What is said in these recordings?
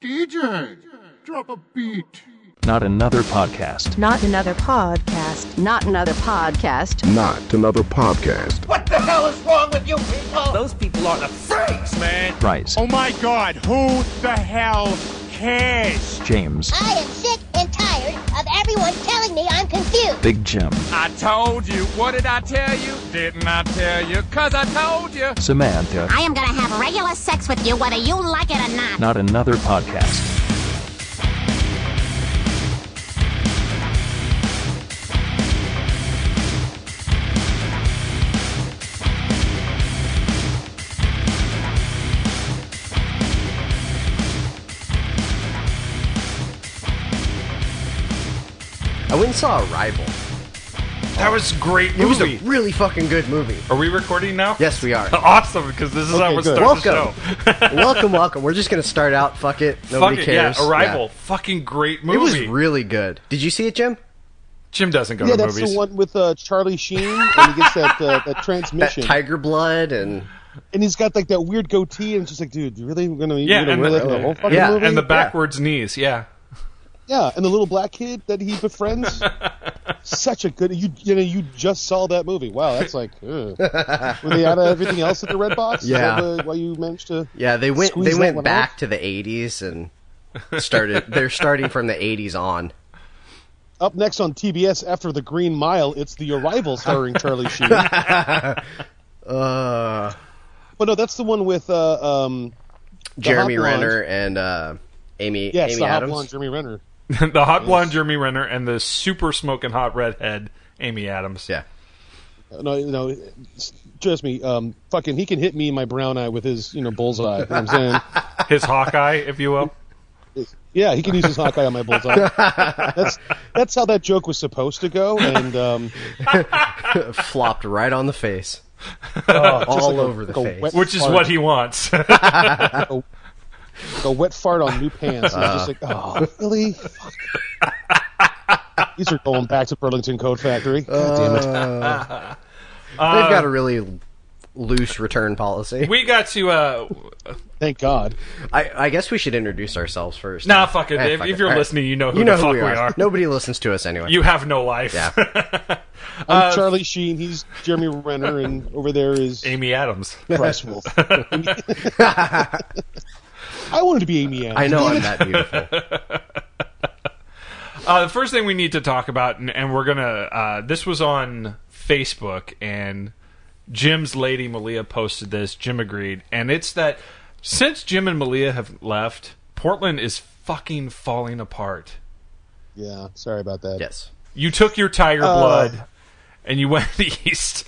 DJ, drop a beat. Not another podcast. Not another podcast. Not another podcast. Not another podcast. What the hell is wrong with you people? Those people are the freaks, man. Bryce. Oh my God, who the hell cares? James. I am sick and tired of everyone telling me I'm confused. Big Jim. I told you. What did I tell you? Didn't I tell you? 'Cause I told you. Samantha. I am gonna have regular sex with you whether you like it or not. Not another podcast. I went and saw Arrival. That was a great movie. It was a really fucking good movie. Are we recording now? Yes, we are. Awesome, because this is how we're starting the show. Welcome. We're just going to start out. Fuck it. Nobody cares. Yeah, Arrival. Fucking great movie. It was really good. Did you see it, Jim? Jim doesn't go to movies. Yeah, that's the one with Charlie Sheen, and he gets that transmission. That tiger blood, and he's got like that weird goatee, and it's just like, dude, you really going to wear that the whole fucking movie? And the backwards knees, yeah. Yeah, and the little black kid that he befriends. Such a good. You just saw that movie. Wow, that's like. Were they out of everything else at the Red Box? Yeah. Why you managed to? Yeah, they went back to the 80s and started. They're starting from the 80s on. Up next on TBS after the Green Mile, it's The Arrival starring Charlie Sheen. But no, that's the one with Jeremy Renner and Amy. Yes, Amy the hot Adams. blonde Jeremy Renner. The hot blonde Jeremy Renner and the super smoking hot redhead Amy Adams. Yeah. No, trust me. Fucking, he can hit me in my brown eye with his, bullseye. You know what I'm saying? His Hawkeye, if you will. Yeah, he can use his Hawkeye on my bullseye. That's how that joke was supposed to go, and flopped right on the face. All like over the face. Which is what he wants. A wet fart on new pants. And just like, oh, really? Fuck. These are going back to Burlington Coat Factory. God damn it. They've got a really loose return policy. We got to... Thank God. I guess we should introduce ourselves first. Nah, fuck it. If you're listening, you know who the fuck we are. Nobody listens to us anyway. You have no life. Yeah. I'm Charlie Sheen. He's Jeremy Renner, and over there is Amy Adams. Bryce Wolf. I wanted to be Amy Adams. I know I'm that beautiful. The first thing we need to talk about, and we're gonna. This was on Facebook, and Jim's lady Malia posted this. Jim agreed, and it's that since Jim and Malia have left, Portland is fucking falling apart. Yeah, sorry about that. Yes, you took your tiger blood, and you went east.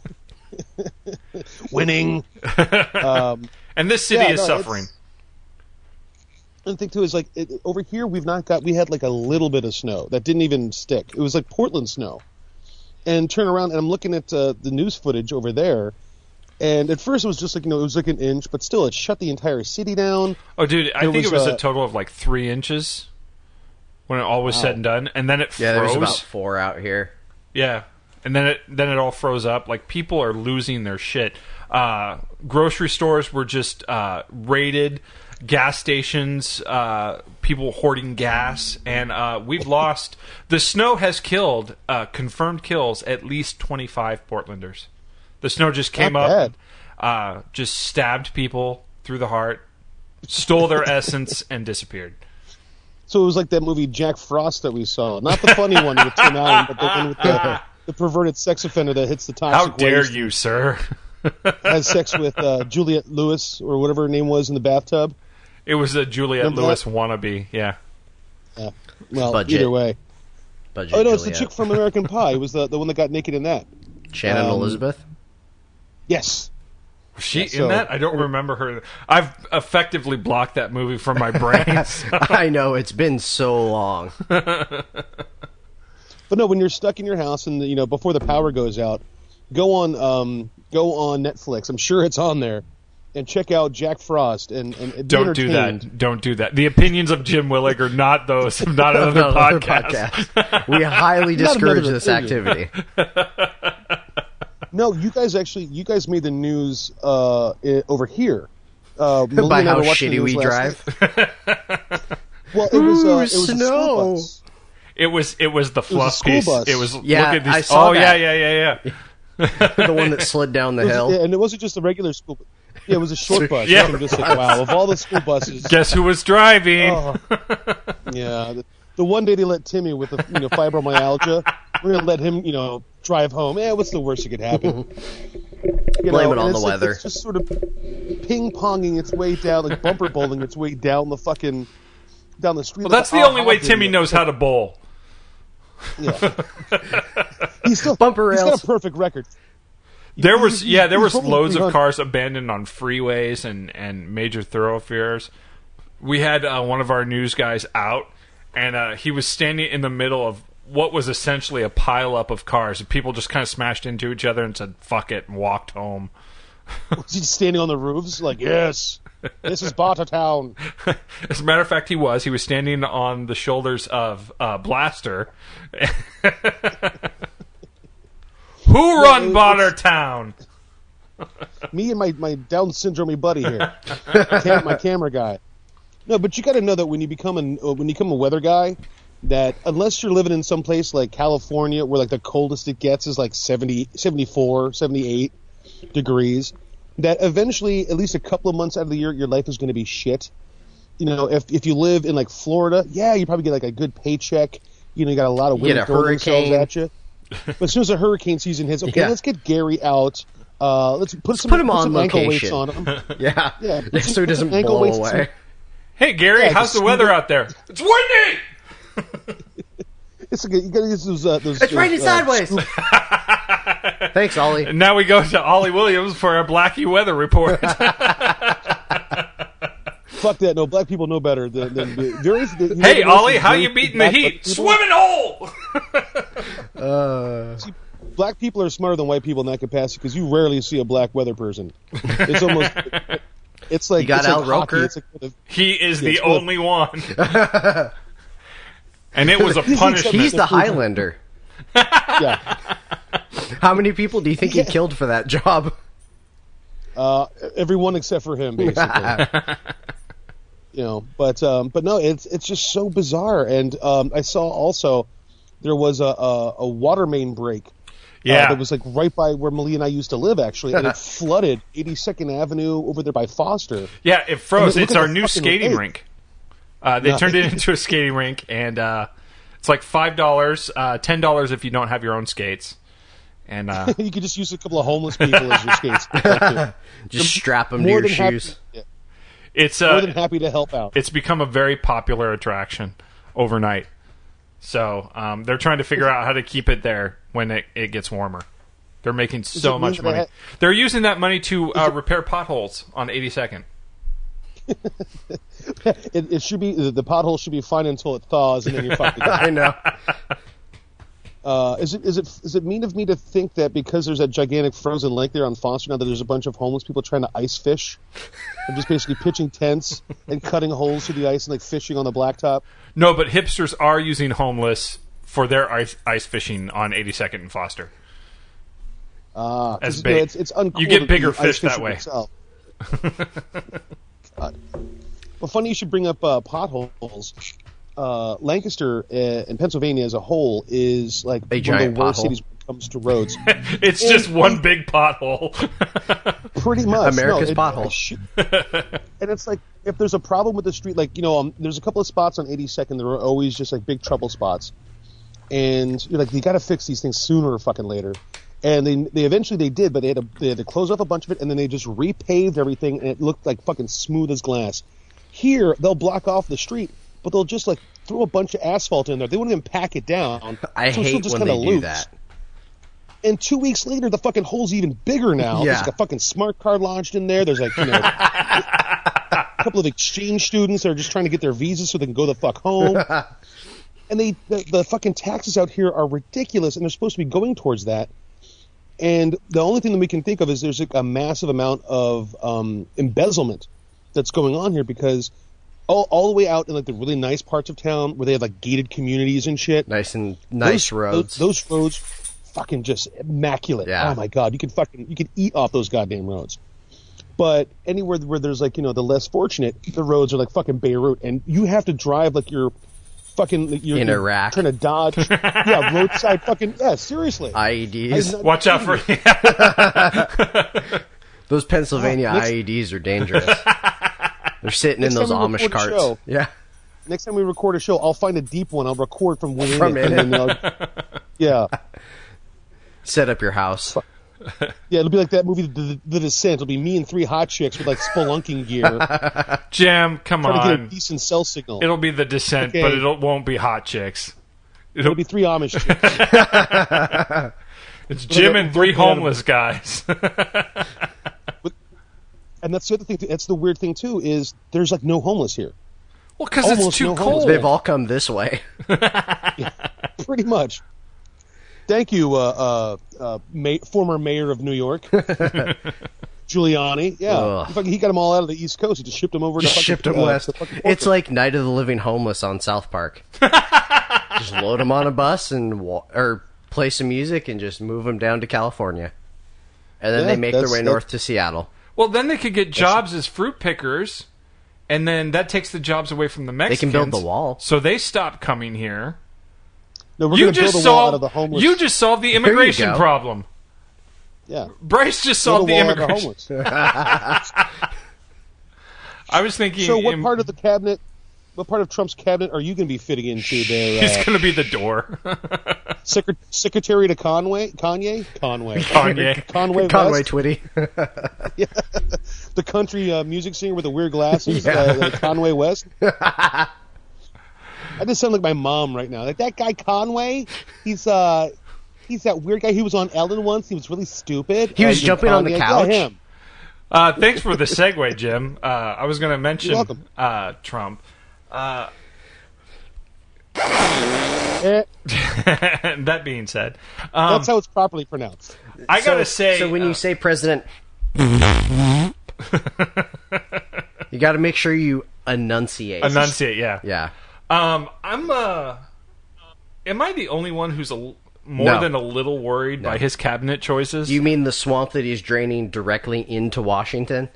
Winning. And this city is suffering. The thing too is like over here we had like a little bit of snow that didn't even stick. It was like Portland snow, and turn around and I'm looking at the news footage over there, and at first it was just like it was like an inch, but still it shut the entire city down. Oh, dude, I think it was a total of like 3 inches when it all was said and done, and then it froze. Yeah, there was about 4 out here. Yeah, and then it all froze up. Like people are losing their shit. Grocery stores were just raided. Gas stations, people hoarding gas, and we've lost. The snow has killed, confirmed kills, at least 25 Portlanders. The snow just came up, just stabbed people through the heart, stole their essence, and disappeared. So it was like that movie Jack Frost that we saw. Not the funny one with Tim Allen, but the one with the perverted sex offender that hits the toxic How dare waste you, sir? Has sex with Juliette Lewis, or whatever her name was, in the bathtub. It was a Juliette Lewis wannabe, yeah. Yeah. Well, Budget. Either way. Budget Oh, no, Juliet. it's the chick from American Pie. It was the one that got naked in that. Shannon Elizabeth? Yes. Was she in that? I don't remember her. I've effectively blocked that movie from my brain. So. I know, it's been so long. But no, when you're stuck in your house and before the power goes out, go on Netflix. I'm sure it's on there. And check out Jack Frost and Don't do that. Don't do that. The opinions of Jim Willig are not those of not another podcast. We highly discourage this activity. No, you guys made the news over here. By how shitty we drive. Well, it was a school bus. It was the fluff school piece. bus. It was Yeah, look at these. I saw that. Yeah. The one that slid down the hill. Yeah, and it wasn't just a regular school bus. Yeah, it was a short bus. Yeah. I'm just like, wow, of all the school buses. Guess who was driving? Oh. Yeah. The one day they let Timmy with the fibromyalgia, we're going to let him, drive home. What's the worst that could happen? Blame it on the weather. It's just sort of ping-ponging its way down, like bumper bowling its way down the street. Well, that's the only way Timmy knows how to bowl. Yeah. He's got a perfect record. There was loads of 300. cars abandoned on freeways and major thoroughfares. We had one of our news guys out, and he was standing in the middle of what was essentially a pileup of cars. People just kind of smashed into each other and said, fuck it, and walked home. Was he standing on the roofs? Like, yes, this is Bartertown. As a matter of fact, he was. He was standing on the shoulders of Blaster. Who run Bartertown? Me and my Down syndrome buddy here, my camera guy. No, but you got to know that when you become a weather guy, that unless you're living in some place like California where like the coldest it gets is like 70, 74, 78 degrees, that eventually at least a couple of months out of the year your life is going to be shit. If you live in like Florida, yeah, you probably get like a good paycheck. You got a lot of women throwing themselves at you. But as soon as the hurricane season hits, okay, let's get Gary out. Let's put him on some ankle weights location. on him. Yeah. So he doesn't ankle blow weights, away. Hey, Gary, how's the weather out there? It's windy! It's okay. You gotta use those. It's raining sideways. Thanks, Ollie. And now we go to Ollie Williams for a Blackie weather report. Fuck that. No, black people know better than Hey, Ollie, how you beating the heat? Swimming hole! See, black people are smarter than white people in that capacity because you rarely see a black weather person. It's almost... It's like you got Al Roker. He is the only one. And it was a punishment. He's the Highlander. Yeah. How many people do you think he killed for that job? Everyone except for him, basically. But no, it's just so bizarre. And I saw also there was a water main break. Yeah, that was like right by where Malia and I used to live, actually, and it flooded 82nd Avenue over there by Foster. Yeah, it froze. It's our new skating rink. They turned it into a skating rink, and it's like $5, $10 if you don't have your own skates. And you could just use a couple of homeless people as your skates. Just strap them to your shoes. It's more than happy to help out. It's become a very popular attraction overnight. So they're trying to figure out how to keep it there when it gets warmer. They're making so much money. They're using that money to repair potholes on 82nd. It should be the pothole should be fine until it thaws, and then you're fucked again. I know. Is it mean of me to think that because there's that gigantic frozen lake there on Foster now that there's a bunch of homeless people trying to ice fish? They're just basically pitching tents and cutting holes through the ice and like fishing on the blacktop. No, but hipsters are using homeless for their ice fishing on 82nd and Foster. As bait. It's uncool. You get bigger fish that way. Well, funny you should bring up potholes. Lancaster in Pennsylvania as a whole is like one of the worst cities when it comes to roads. It's just one big pothole. Pretty much. America's pothole. And it's like, if there's a problem with the street, like, there's a couple of spots on 82nd that are always just like big trouble spots. And you're like, you got to fix these things sooner or fucking later. And they eventually did, but they had to close off a bunch of it, and then they just repaved everything, and it looked like fucking smooth as glass. Here, they'll block off the street, but they'll just like throw a bunch of asphalt in there. They won't even pack it down. I hate when they do that. And 2 weeks later, the fucking hole's even bigger now. Yeah. There's like a fucking smart card launched in there. There's like, a couple of exchange students that are just trying to get their visas so they can go the fuck home. And the fucking taxes out here are ridiculous, and they're supposed to be going towards that. And the only thing that we can think of is there's like a massive amount of embezzlement that's going on here, because all the way out in like the really nice parts of town where they have like gated communities and shit. Nice roads. Those roads fucking just immaculate. Yeah. Oh my god, you could eat off those goddamn roads. But anywhere where there's like, the less fortunate, the roads are like fucking Beirut, and you have to drive like you're in Iraq, trying to dodge, roadside fucking, seriously. IEDs. Watch out for those Pennsylvania IEDs are dangerous. They're sitting in those Amish carts. Yeah. Next time we record a show, I'll find a deep one. I'll record from within it. And then set up your house. Yeah, it'll be like that movie, The Descent. It'll be me and 3 hot chicks with like spelunking gear. Jim, come on. Trying to get a decent cell signal. It'll be The Descent, but it won't be hot chicks. It'll be 3 Amish chicks. It's Jim and 3 homeless guys. And that's the other thing. That's the weird thing too. Is there's like no homeless here. Well, because it's too cold. They've all come this way. Yeah, pretty much. Thank you, former mayor of New York, Giuliani. Yeah, he got them all out of the East Coast. He just shipped them over. Shipped them west. It's like Night of the Living Homeless on South Park. Just load them on a bus or play some music and just move them down to California, and then they make their way north to Seattle. Well, then they could get jobs as fruit pickers, and then that takes the jobs away from the Mexicans. They can build the wall, so they stop coming here. No, we're going to build a wall out of the homeless. You just solved the immigration problem. Yeah. Bryce just solved the immigration. I was thinking... So what part of the cabinet, what part of Trump's cabinet are you going to be fitting into there? He's going to be the door. Secretary to Conway? Conway Twitty. Yeah. The country music singer with the weird glasses, Conway West. I just sound like my mom right now. Like that guy Conway, he's that weird guy. He was on Ellen once. He was really stupid. He was jumping on the couch. Him. Thanks for the segue, Jim. I was going to mention Trump. That being said, that's how it's properly pronounced. I gotta say, so when you say president, you got to make sure you enunciate. Yeah. Am I the only one who's more than a little worried by his cabinet choices? You mean the swamp that he's draining directly into Washington?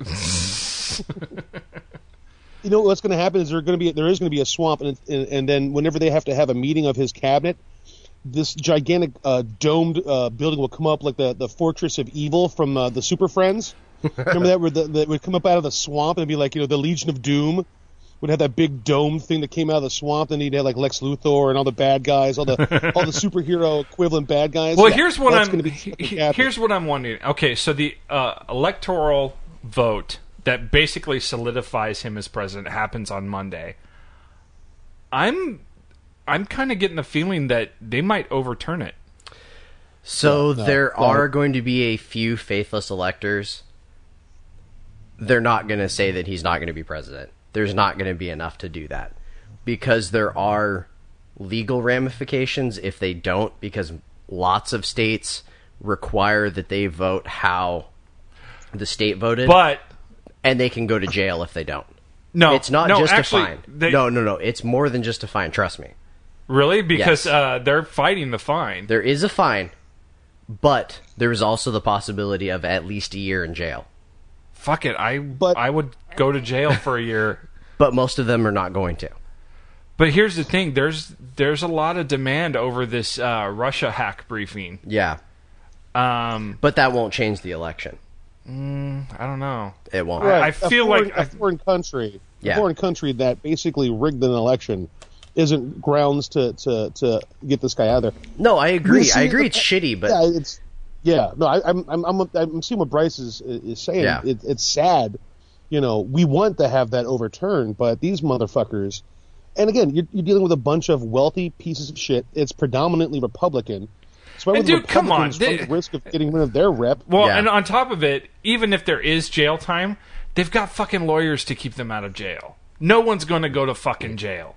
You know what's going to happen is there is going to be a swamp, and then whenever they have to have a meeting of his cabinet, this gigantic domed building will come up like the Fortress of Evil from the Super Friends. Remember that where that would come up out of the swamp and be like the Legion of Doom. Would have that big dome thing that came out of the swamp, and he'd have like Lex Luthor and all the bad guys, all the superhero equivalent bad guys. Well, here's what I'm wondering. Okay, so the electoral vote that basically solidifies him as president happens on Monday. I'm kind of getting the feeling that they might overturn it. So there are going to be a few faithless electors. They're not going to say that he's not going to be president. There's not going to be enough to do that because there are legal ramifications if they don't, because lots of states require that they vote how the state voted, and they can go to jail if they don't. No, it's not just a fine. No. It's more than just a fine. Trust me. Really? Because they're fighting the fine. There is a fine, but there is also the possibility of at least a year in jail. Fuck it, I would go to jail for a year. But most of them are not going to. But here's the thing, there's a lot of demand over this Russia hack briefing. Yeah. But that won't change the election. I don't know. It won't. Right. I feel like a foreign country that basically rigged an election isn't grounds to get this guy out of there. No, I agree. It's shitty, but I'm seeing what Bryce is saying. Yeah. It's sad. We want to have that overturned, but these motherfuckers. And again, you're dealing with a bunch of wealthy pieces of shit. It's predominantly Republican. So why would the Republicans run the risk of getting rid of their rep? Well, and on top of it, even if there is jail time, they've got fucking lawyers to keep them out of jail. No one's going to go to fucking jail.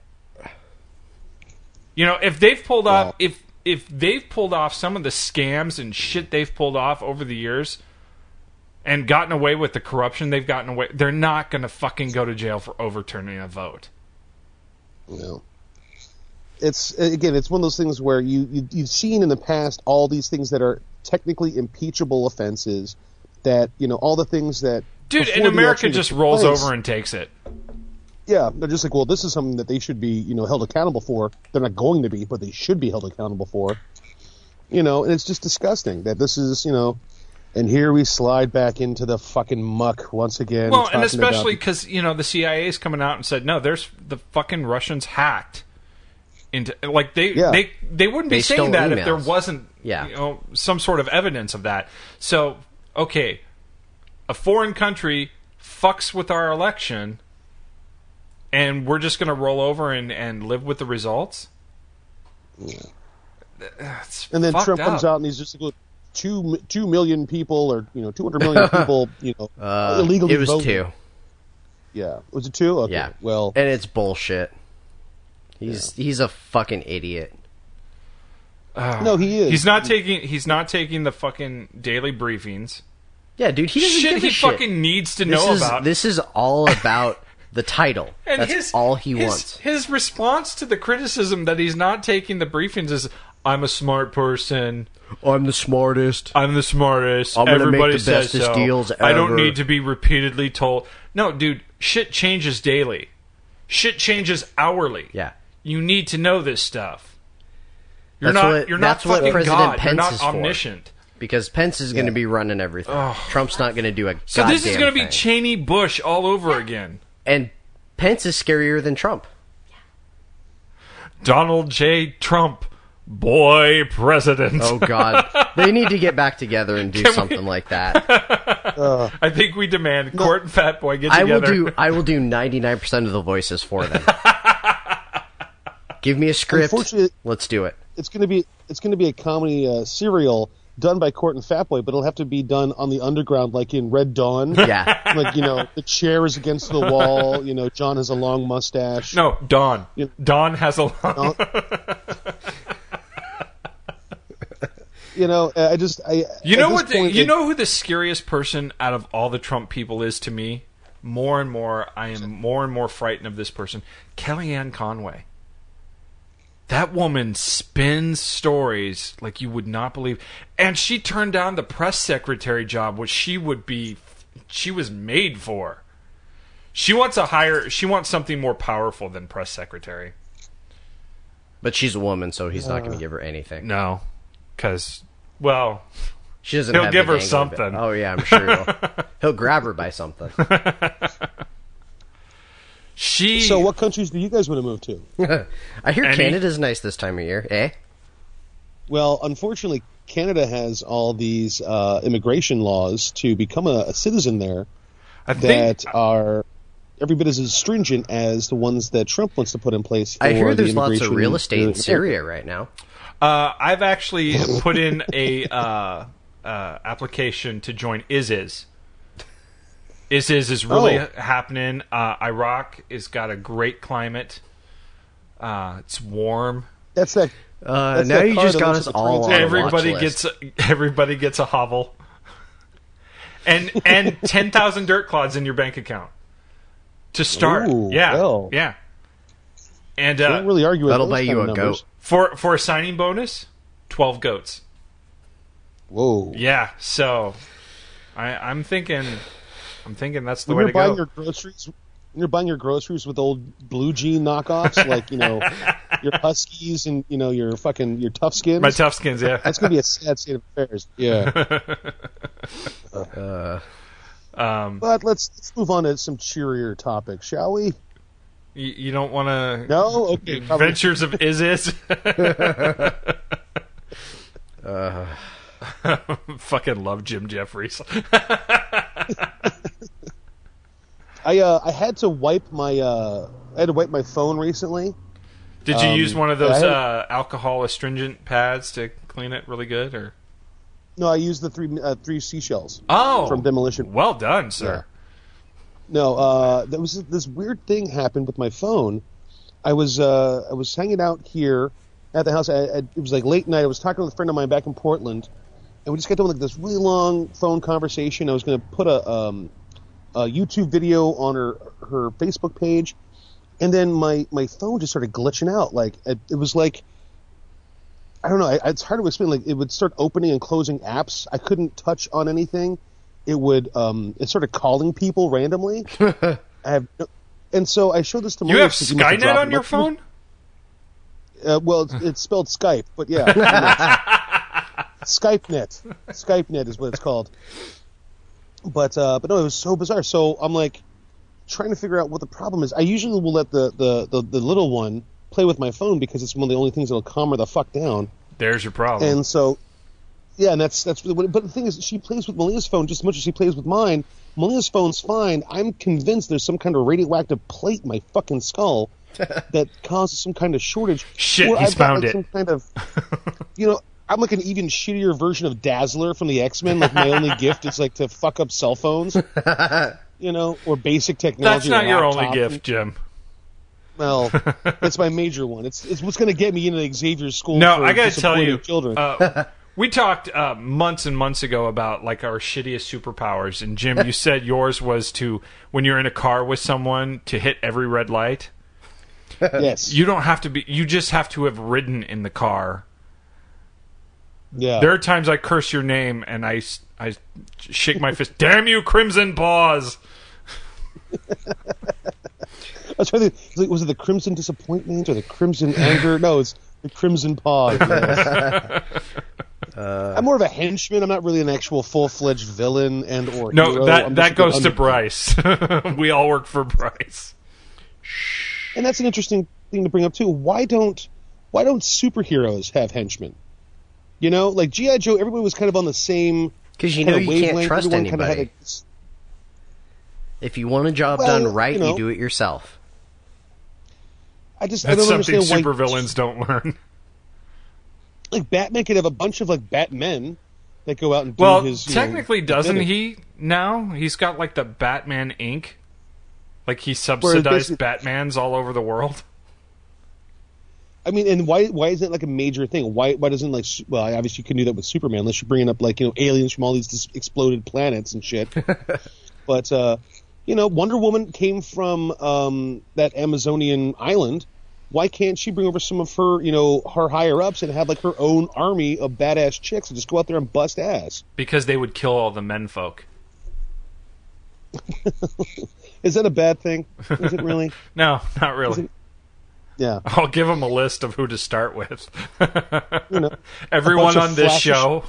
If they've pulled off if they've pulled off some of the scams and shit they've pulled off over the years and gotten away with the corruption they've gotten away, they're not going to fucking go to jail for overturning a vote. No. It's one of those things where you've seen in the past all these things that are technically impeachable offenses that, all the things that Dude, before and the America election just took rolls place. over and takes it. Yeah, they're just like, well, this is something that they should be, held accountable for. They're not going to be, but they should be held accountable for. And it's just disgusting that this is, and here we slide back into the fucking muck once again. Well, and talking especially about- because, the CIA is coming out and said, no, there's the fucking Russians hacked into, like, they wouldn't be They saying stole that if there emails. wasn't, some sort of evidence of that. So, okay, a foreign country fucks with our election, and we're just going to roll over and live with the results? Yeah. That's And then fucked Trump up. comes out and he's just like, 2 million people, or 200 million people, illegally It was voting. 2. Yeah, was it 2? Okay. Yeah. Well, And it's bullshit. He's a fucking idiot. no, he is. He's not taking the fucking daily briefings. Yeah, dude, he doesn't Shit give a he shit. fucking needs to know about. This is all about the title. And That's all he wants. His response to the criticism that he's not taking the briefings is, I'm a smart person. I'm the smartest. I'm the smartest. I'm gonna make Everybody the says bestest so. deals I don't ever." need to be repeatedly told. No, dude, shit changes daily. Shit changes hourly. Yeah. You need to know this stuff. You're That's not what- you're not that's what fucking President God. Pence You're not is for. omniscient. Because Pence is going to be running everything. Trump's not going to do a So this is goddamn going to be thing. Cheney Bush all over again. And Pence is scarier than Trump. Donald J. Trump, boy president. Oh, God. They need to get back together and do something like that. I think we demand Court and Fat Boy get I together. will do 99% of the voices for them. Give me a script. Unfortunately, Let's do it. it's going to be a comedy serial done by Court and Fat Boy, but it'll have to be done on the underground, like in Red Dawn. Yeah. Like, the chair is against the wall. John has a long mustache. No, Don. You- Don has a long... I just You know at this point, you know who the scariest person out of all the Trump people is to me? More and more, I am more and more frightened of this person. Kellyanne Conway. That woman spins stories like you would not believe. And she turned down the press secretary job, which she was made for. She wants something more powerful than press secretary. But she's a woman, so he's not going to give her anything. No. Because, well, She doesn't he'll have give the her dangling something. bit. Oh, yeah, I'm sure he'll. He'll grab her by something. So what countries do you guys want to move to? I hear Any? Canada's nice this time of year, eh? Well, unfortunately, Canada has all these immigration laws to become a citizen there I think that are every bit as stringent as the ones that Trump wants to put in place for I hear the there's lots of immigration real estate in America. Syria right now. I've actually put in a application to join ISIS. ISIS is really happening. Iraq has got a great climate. It's warm. That's that. Now that you card just that got looks us like a all on train a Everybody watch list. gets a hovel. And 10,000 dirt clods in your bank account to start. Ooh, yeah. well. Yeah. And Can't really argue with That'll those buy kind you of a numbers. goat. for a signing bonus, 12 goats. Whoa. Yeah, so I'm thinking that's the When way you're to buying go. you're buying your groceries with old blue jean knockoffs, like your Huskies and your Tough Skins. My tough skins, yeah. That's gonna be a sad state of affairs. Yeah. But let's move on to some cheerier topics, shall we? You don't want to No. Okay. probably- Adventures of Isis. Fucking love Jim Jeffries. I had to wipe my phone recently. Did you use one of those I alcohol astringent pads to clean it really good, or? No, I used the three seashells. Oh, from Demolition. Well done, sir. No, there was this weird thing happened with my phone. I was hanging out here at the house. It was like late night. I was talking with a friend of mine back in Portland, and we just got doing like this really long phone conversation. I was going to put a YouTube video on her Facebook page, and then my phone just started glitching out. Like it was like, I don't know. It's hard to explain. Like it would start opening and closing apps. I couldn't touch on anything. it started calling people randomly. And so I showed this to You have Melissa, 'cause must Skynet dropped on it. your phone? Well, it's spelled Skype, but yeah. SkypeNet is what it's called. But no, it was so bizarre. So I'm like trying to figure out what the problem is. I usually will let the little one play with my phone because it's one of the only things that'll calm her the fuck down. There's your problem. And so, yeah, and that's. But the thing is, she plays with Malia's phone just as much as she plays with mine. Malia's phone's fine. I'm convinced there's some kind of radioactive plate in my fucking skull that causes some kind of shortage. Shit, Or he's I've got, found like, it. Some kind of, I'm like an even shittier version of Dazzler from the X-Men. Like my only gift is like to fuck up cell phones, or basic technology. That's not or your only laptop. gift, Jim. Well, it's my major one. It's what's going to get me into Xavier's school. No, for I got to tell you, children. we talked months and months ago about like our shittiest superpowers, and Jim, you said yours was to, when you're in a car with someone, to hit every red light. Yes. You don't have to be. You just have to have ridden in the car. Yeah. There are times I curse your name and I shake my fist. Damn you, Crimson Paws! I was trying to think, was it the Crimson Disappointment or the Crimson Anger? No, it's the Crimson Paw. Yes. I'm more of a henchman. I'm not really an actual full-fledged villain and or hero. That goes to Bryce. We all work for Bryce. And that's an interesting thing to bring up too. Why don't superheroes have henchmen? Like G.I. Joe, everybody was kind of on the same. Because you can't trust Everyone anybody. Kind of If you want a job done right, you do it yourself. I That's don't something understand why supervillains don't learn. Like Batman could have a bunch of like Batmen that go out and do his. Technically, doesn't he now? He's got like the Batman Inc. Like he subsidized Batmans all over the world. I mean, and why isn't it like a major thing? Why doesn't obviously you can do that with Superman unless you're bringing up like aliens from all these exploded planets and shit. But Wonder Woman came from that Amazonian island. Why can't she bring over some of her her higher ups and have like her own army of badass chicks and just go out there and bust ass? Because they would kill all the menfolk. Is that a bad thing? Is it really? No, not really. Yeah. I'll give them a list of who to start with. a Everyone bunch on of this show.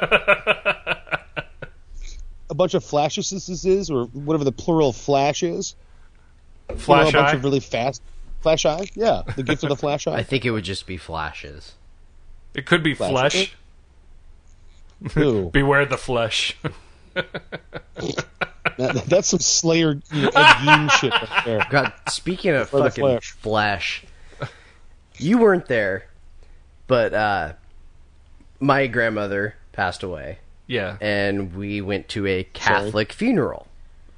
A bunch of flashes, or whatever the plural of flash is. Flash a bunch Eye? of really fast. Flash Eye? Yeah. The gift of the Flash Eye? I think it would just be flashes. It could be flesh. Ooh. Beware the flesh. That's some Slayer Ed Gein shit right there. God, speaking of Or the fucking flesh, you weren't there, but my grandmother passed away. Yeah. And we went to a Catholic funeral.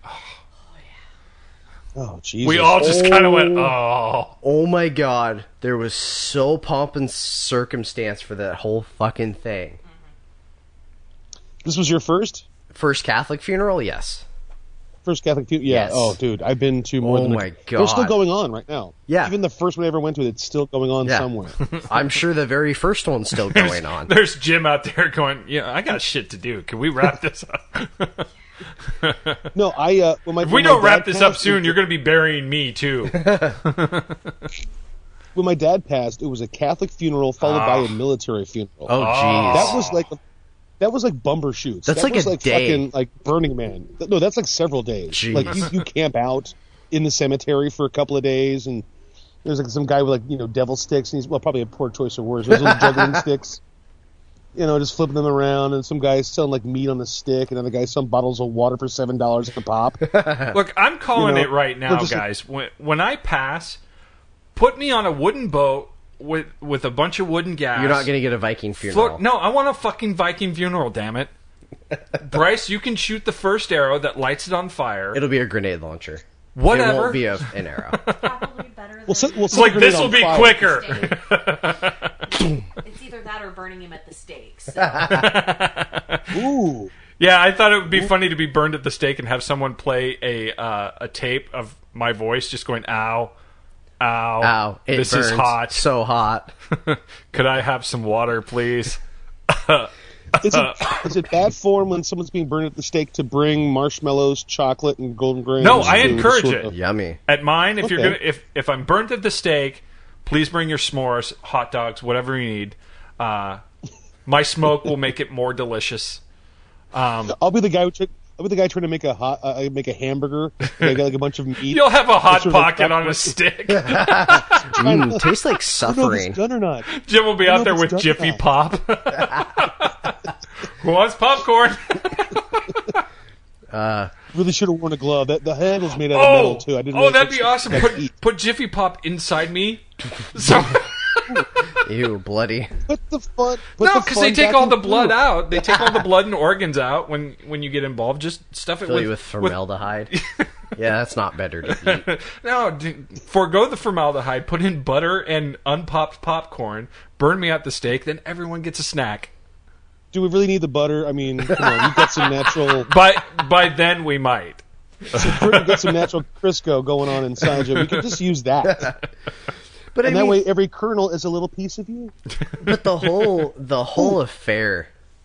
Oh, Jesus. We all just kind of went, oh. Oh my God. There was so pomp and circumstance for that whole fucking thing. This was your first? First Catholic funeral? Yes. First Catholic funeral? Yeah. Yes. Oh, dude. I've been to more than... Oh my God. They're still going on right now. Yeah. Even the first one I ever went to, it's still going on somewhere. I'm sure the very first one's still going on. There's Jim out there going, I got shit to do. Can we wrap this up? No, if we don't wrap this up soon, you're going to be burying me too. When my dad passed, it was a Catholic funeral followed by a military funeral. Oh, jeez. That was like Bumbershoots. That's that like was a like day. Fucking like Burning Man. No, that's like several days. Jeez. Like you camp out in the cemetery for a couple of days, and there's like some guy with like devil sticks, and he's probably a poor choice of words. Those little juggling sticks. Just flipping them around, and some guys selling like meat on the stick, and other guys selling bottles of water for $7 a pop. Look, I'm calling it right now, guys. When I pass, put me on a wooden boat with a bunch of wooden gas. You're not going to get a Viking funeral. No, I want a fucking Viking funeral, damn it. Bryce, you can shoot the first arrow that lights it on fire. It'll be a grenade launcher. Whatever. It won't be an arrow. Probably better than... this will be quicker. It's either that or burning him at the stake. So. Ooh. Yeah, I thought it would be funny to be burned at the stake and have someone play a tape of my voice just going, ow, ow, Ow, it this is burns hot. So hot. Could I have some water, please? Is it bad form when someone's being burned at the stake to bring marshmallows, chocolate, and golden grams? No, I to encourage sort it. of- Yummy. At mine, if Okay. you're gonna, if I'm burnt at the stake, please bring your s'mores, hot dogs, whatever you need. My smoke will make it more delicious. I'll be the guy. I'll be the guy trying to make a hamburger, like a bunch of meat. You'll have a hot Sort of like pocket on a popcorn. stick. Tastes like I don't know if it's suffering. done or not. Jim will be I out don't there know if with it's done or Jiffy not. Pop. Who wants popcorn? Really should have worn a glove. The handle's made out of metal too. I didn't. Oh, realize that'd be it's- awesome. that's heat. Put Jiffy Pop inside me. So Ew, bloody. Put the fun. no, because they take all the blood out. out. They take all the blood and organs out when you get involved. Just stuff it Fill you with formaldehyde. Yeah, that's not better to eat. No, forego the formaldehyde. Put in butter and unpopped popcorn. Burn me at the stake. Then everyone gets a snack. Do we really need the butter? I mean, come on, you've got some natural. By then we might. You've got some natural Crisco going on inside you. We could just use that. But And I that mean, way, every kernel is a little piece of you. but the whole affair.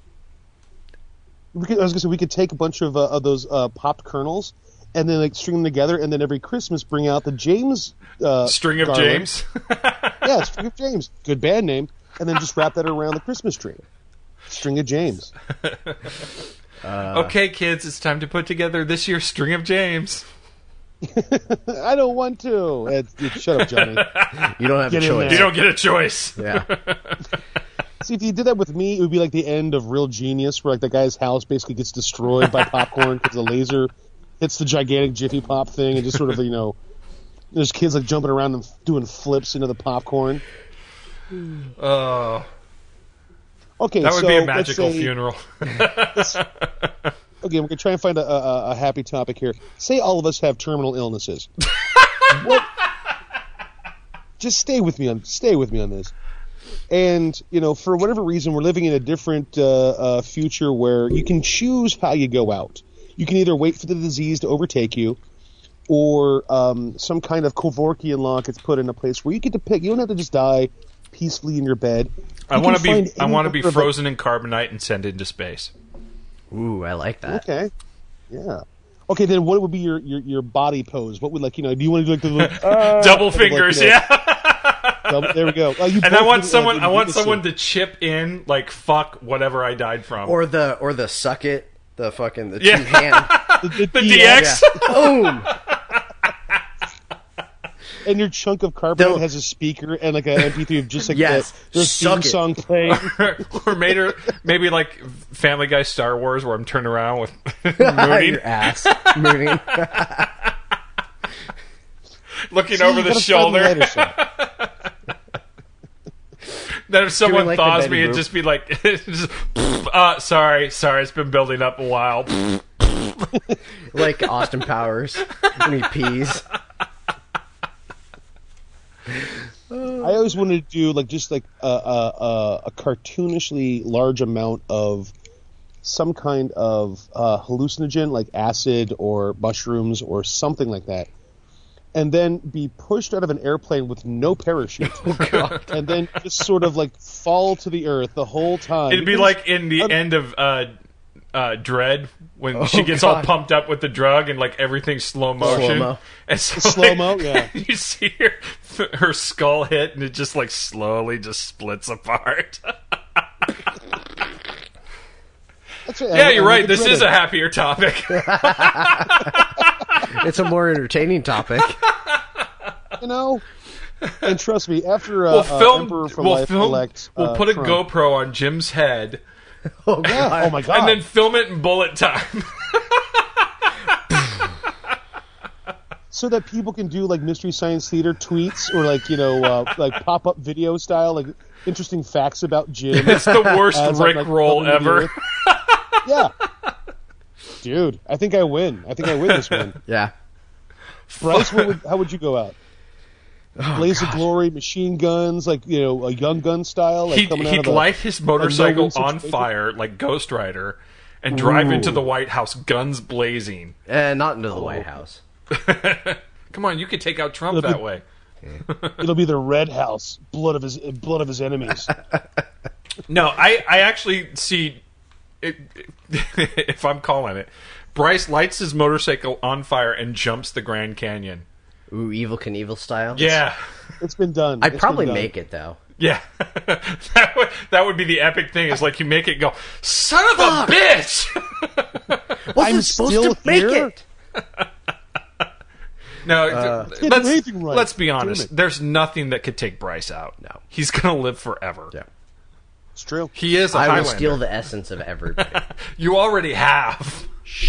I was gonna say we could take a bunch of those popped kernels and then like string them together, and then every Christmas bring out the James String of garland. James. Yeah, String of James, good band name, and then just wrap that around the Christmas tree. String of James. Okay, kids, it's time to put together this year's String of James. I don't want to. Shut up, Johnny. You don't have Get a in choice. there. You don't get a choice. Yeah. See, if you did that with me, it would be like the end of Real Genius, where like the guy's house basically gets destroyed by popcorn because the laser hits the gigantic Jiffy Pop thing, and just sort of there's kids like jumping around and doing flips into the popcorn. Okay, That would so be a let's magical say- funeral. Okay, we're gonna try and find a happy topic here. Say all of us have terminal illnesses. What? Just stay with me on this. And for whatever reason, we're living in a different future where you can choose how you go out. You can either wait for the disease to overtake you, or some kind of Kevorkian law gets put into place where you get to pick. You don't have to just die peacefully in your bed. I want to be frozen in carbonite and sent into space. Ooh, I like that. Okay. Yeah. Okay, then what would be your body pose? What would do you want to do Double fingers, yeah. There we go. And I want someone to chip in like fuck whatever I died from. Or the suck it, the fucking the Yeah. two hand. the DX. Boom. And your chunk of carbonite Don't- has a speaker and like an MP3 of just like Yes. the theme Suck it. song playing. Or maybe like Family Guy Star Wars where I'm turning around with Your mooning, ass mooning. looking See, over you the gotta find shoulder. lighter side. Then if someone like the thaws Betty me, it'd Boop. just be like, sorry, it's been building up a while. Like Austin Powers when he pees. I always wanted to do just a cartoonishly large amount of some kind of hallucinogen, like acid or mushrooms or something like that, and then be pushed out of an airplane with no parachute, and then just sort of like fall to the earth the whole time. It'd be like in the end of Dread when she gets all God. pumped up with the drug and like everything's slow motion. Slow-mo. And so, Slow-mo, yeah. You see her skull hit and it just like slowly just splits apart. That's right. Yeah, you're I'm right. with This is a Reddit. happier topic. It's a more entertaining topic. And trust me, after Emperor for Life elects, we'll put a Trump, GoPro on Jim's head Oh god. Yeah, oh my god! and then film it in bullet time. So that people can do like Mystery Science Theater tweets or like like pop up video style, like interesting facts about Jim. It's the worst as I'm, Rick like, roll coming to the ever. earth. Yeah, dude, I think I win. I think I win this one. Yeah. Bryce, how would you go out? Blaze of Glory, machine guns, like a Young Gun style. Like coming out He'd of a- light his motorcycle no-win on situation? fire like Ghost Rider and drive into the White House, guns blazing. Not into the White House. Come on, you could take out Trump that way. It'll be the Red House, blood of his enemies. No, I actually see if I'm calling it, Bryce lights his motorcycle on fire and jumps the Grand Canyon. Ooh, Evel Knievel style. Yeah, It's been done. I'd It's probably been done. make it though. yeah. that would be the epic thing. Is like you make it go, son of a bitch. Wasn't I'm supposed still to make here? it. No, Can't do anything right. let's be Damn honest. it. There's nothing that could take Bryce out. No. He's gonna live forever. Yeah. It's true. He is a I will Highlander. steal the essence of everybody. You already have.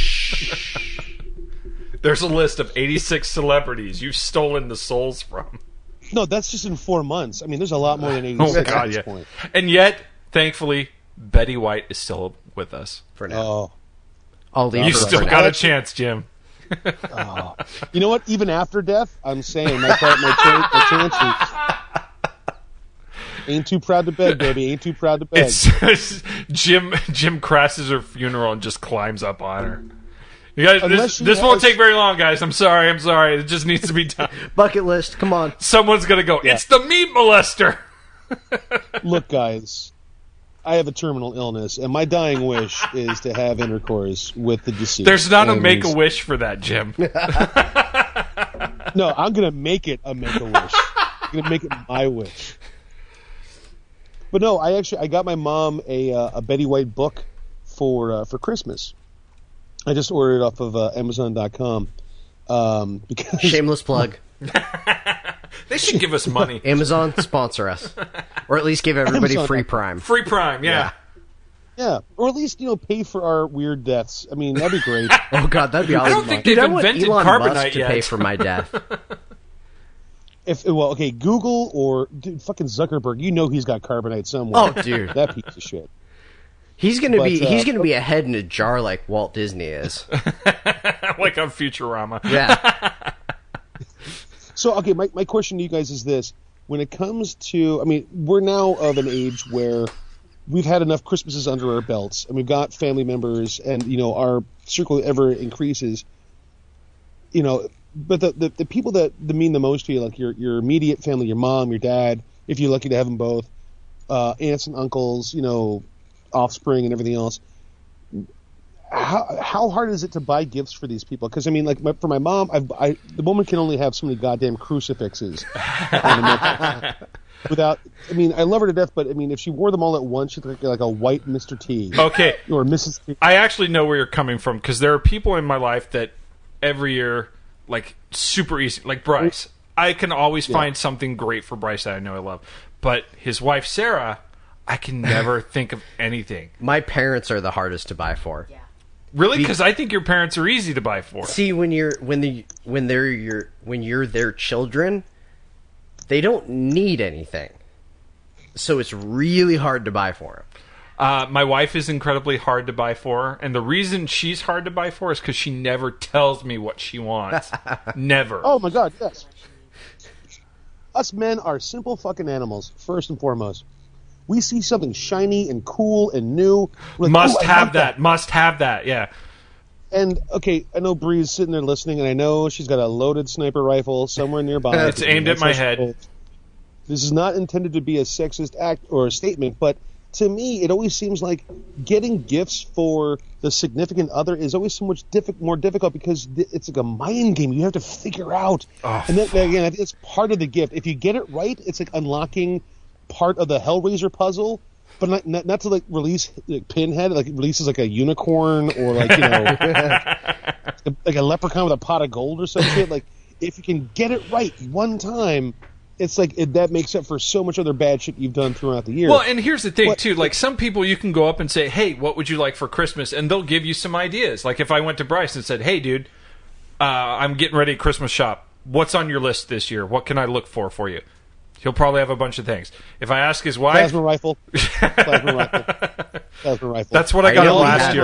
There's a list of 86 celebrities you've stolen the souls from. No, that's just in 4 months. I mean, there's a lot more than 86 Oh at God, this yeah. point. And yet, thankfully, Betty White is still with us. For now, Oh. I'll leave. You her still for got now. a chance, Jim. You know what? Even after death, I'm saying my chances. Ain't too proud to beg, baby. Ain't too proud to beg. It's Jim crashes her funeral and just climbs up on her. You guys, Unless this she won't has- take very long, guys. I'm sorry. It just needs to be done. Bucket list. Come on. Someone's gonna go. Yeah. It's the meat molester. Look, guys, I have a terminal illness, and my dying wish is to have intercourse with the deceased. There's not a And- make a wish for that, Jim. No, I'm gonna make it a make a wish. I'm gonna make it my wish. But no, I got my mom a Betty White book for Christmas. I just ordered it off of Amazon.com because Shameless plug. They should give us money. Amazon, sponsor us. Or at least give everybody Amazon. free Prime. Free Prime, yeah. yeah, or at least pay for our weird deaths. I mean, that'd be great. Oh god, that'd be awesome. don't think Dude, they've I want invented Elon carbonite Musk to yet. pay for my death. Google or dude, fucking Zuckerberg. You know he's got carbonite somewhere. Oh, dude. That piece of shit. He's gonna But, he's gonna be a head in a jar like Walt Disney is. Like on Futurama. Yeah. So, okay, my question to you guys is this. When it comes to, I mean, we're now of an age where we've had enough Christmases under our belts, and we've got family members, and, our circle ever increases, but the people that mean the most to you, like your immediate family, your mom, your dad, if you're lucky to have them both, aunts and uncles, offspring and everything else, how hard is it to buy gifts for these people? Because I mean, like for my mom, the woman can only have so many goddamn crucifixes. Without, I mean, I love her to death, but I mean, if she wore them all at once, she'd look like a white Mr. T. Okay. Or Mrs. T. I actually know where you're coming from because there are people in my life that every year, like super easy, like Bryce. I can always find something great for Bryce that I know I love. But his wife, Sarah, I can never think of anything. My parents are the hardest to buy for. Yeah. Really? Because I think your parents are easy to buy for. See, when you're their children, they don't need anything, so it's really hard to buy for them. My wife is incredibly hard to buy for, and the reason she's hard to buy for is because she never tells me what she wants. Never. Oh my God, yes. Us men are simple fucking animals, first and foremost. We see something shiny and cool and new. We're like, Must "Ooh, I have want that. Must have that. Yeah. And, okay, I know Bree's sitting there listening, and I know she's got a loaded sniper rifle somewhere nearby. It's aimed at my head. This is not intended to be a sexist act or a statement, but to me, it always seems like getting gifts for the significant other is always so much more difficult because it's like a mind game. You have to figure out. And then, again, I think it's part of the gift. If you get it right, it's like unlocking part of the Hellraiser puzzle, but not to like release like Pinhead, like it releases like a unicorn or like like a leprechaun with a pot of gold or some shit. Like if you can get it right one time, it's like that makes up for so much other bad shit you've done throughout the year. Well, and here's the thing too. Like some people, you can go up and say, "Hey, what would you like for Christmas?" and they'll give you some ideas. Like if I went to Bryce and said, "Hey, dude, I'm getting ready to Christmas shop. What's on your list this year? What can I look for you?" He'll probably have a bunch of things. If I ask his wife... Plasma rifle. Plasma rifle. That's what I got last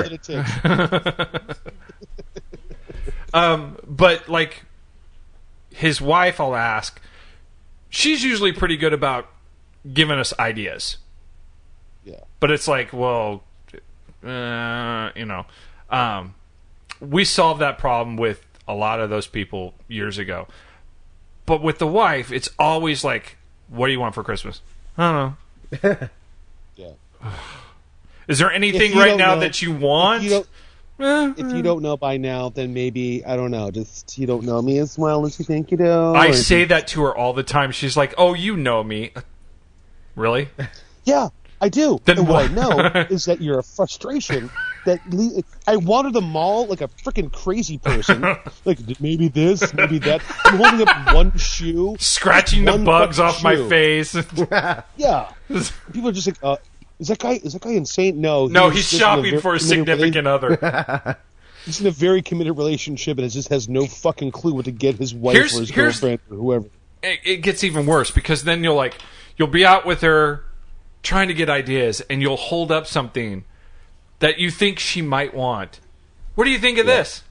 year. But, like, his wife, I'll ask, she's usually pretty good about giving us ideas. Yeah. But it's like, well, we solved that problem with a lot of those people years ago. But with the wife, it's always like, what do you want for Christmas? I don't know. Yeah. Is there anything If you right don't now know- that you want? If you don't know by now, then maybe, I don't know, just you don't know me as well as you think you do. I or- say that to her all the time. She's like, "Oh, you know me." Really? Yeah, I do. Then and what I what? know is that you're a frustration that I water the mall like a freaking crazy person. Like, maybe this, maybe that. I'm holding up one shoe. Scratching the one bugs fucking off my shoe. face. Yeah. People are just like, is that guy insane? No. No, he's he's just in a shopping very for a committed significant other. He's in a very committed relationship and just has no fucking clue what to get his wife or his girlfriend or whoever. It gets even worse because then you'll be out with her trying to get ideas and you'll hold up something that you think she might want. What do you think of this?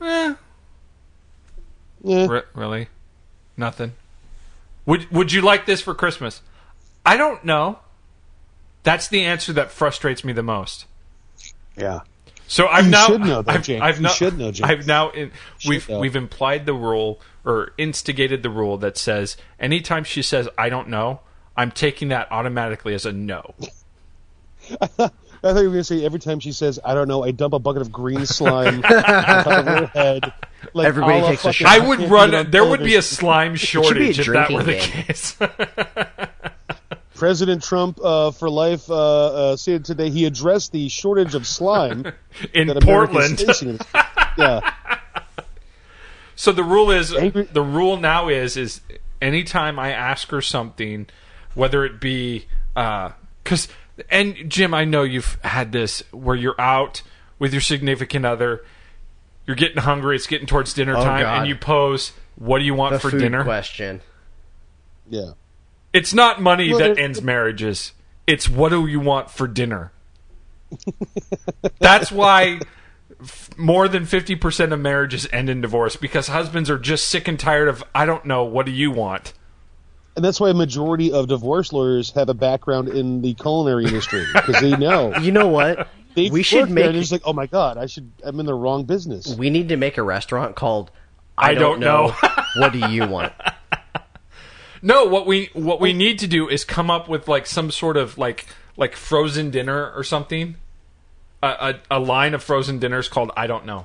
Really? Nothing. Would you like this for Christmas? I don't know. That's the answer that frustrates me the most. Yeah. So I've You now should know that, James. You now, should know, James. I've now Should know. we've implied the rule or instigated the rule that says anytime she says I don't know, I'm taking that automatically as a no. I thought you were going to say every time she says, I don't know, I dump a bucket of green slime on top of her head. Like, Everybody a la takes a fucking- shot. I would can't run. do it on There would be a television. slime shortage if that were the drinking case. President Trump, for life, said today he addressed the shortage of slime In that America is Portland. facing. Yeah. So the rule is Angry- the rule now is anytime I ask her something, whether it be because and Jim, I know you've had this where you're out with your significant other, you're getting hungry, it's getting towards dinner Oh, time, God. and you pose, "What do you want The for food dinner?" question. Yeah. It's not money Well, that it- ends marriages. It's what do you want for dinner? That's why more than 50% of marriages end in divorce because husbands are just sick and tired of, I don't know, what do you want? And that's why a majority of divorce lawyers have a background in the culinary industry because they know. You know what? They've We should worked there, make. and it's like, oh my god, I'm in the wrong business. We need to make a restaurant called I don't know. What do you want? No, what we need to do is come up with like some sort of like frozen dinner or something. A line of frozen dinners called I don't know.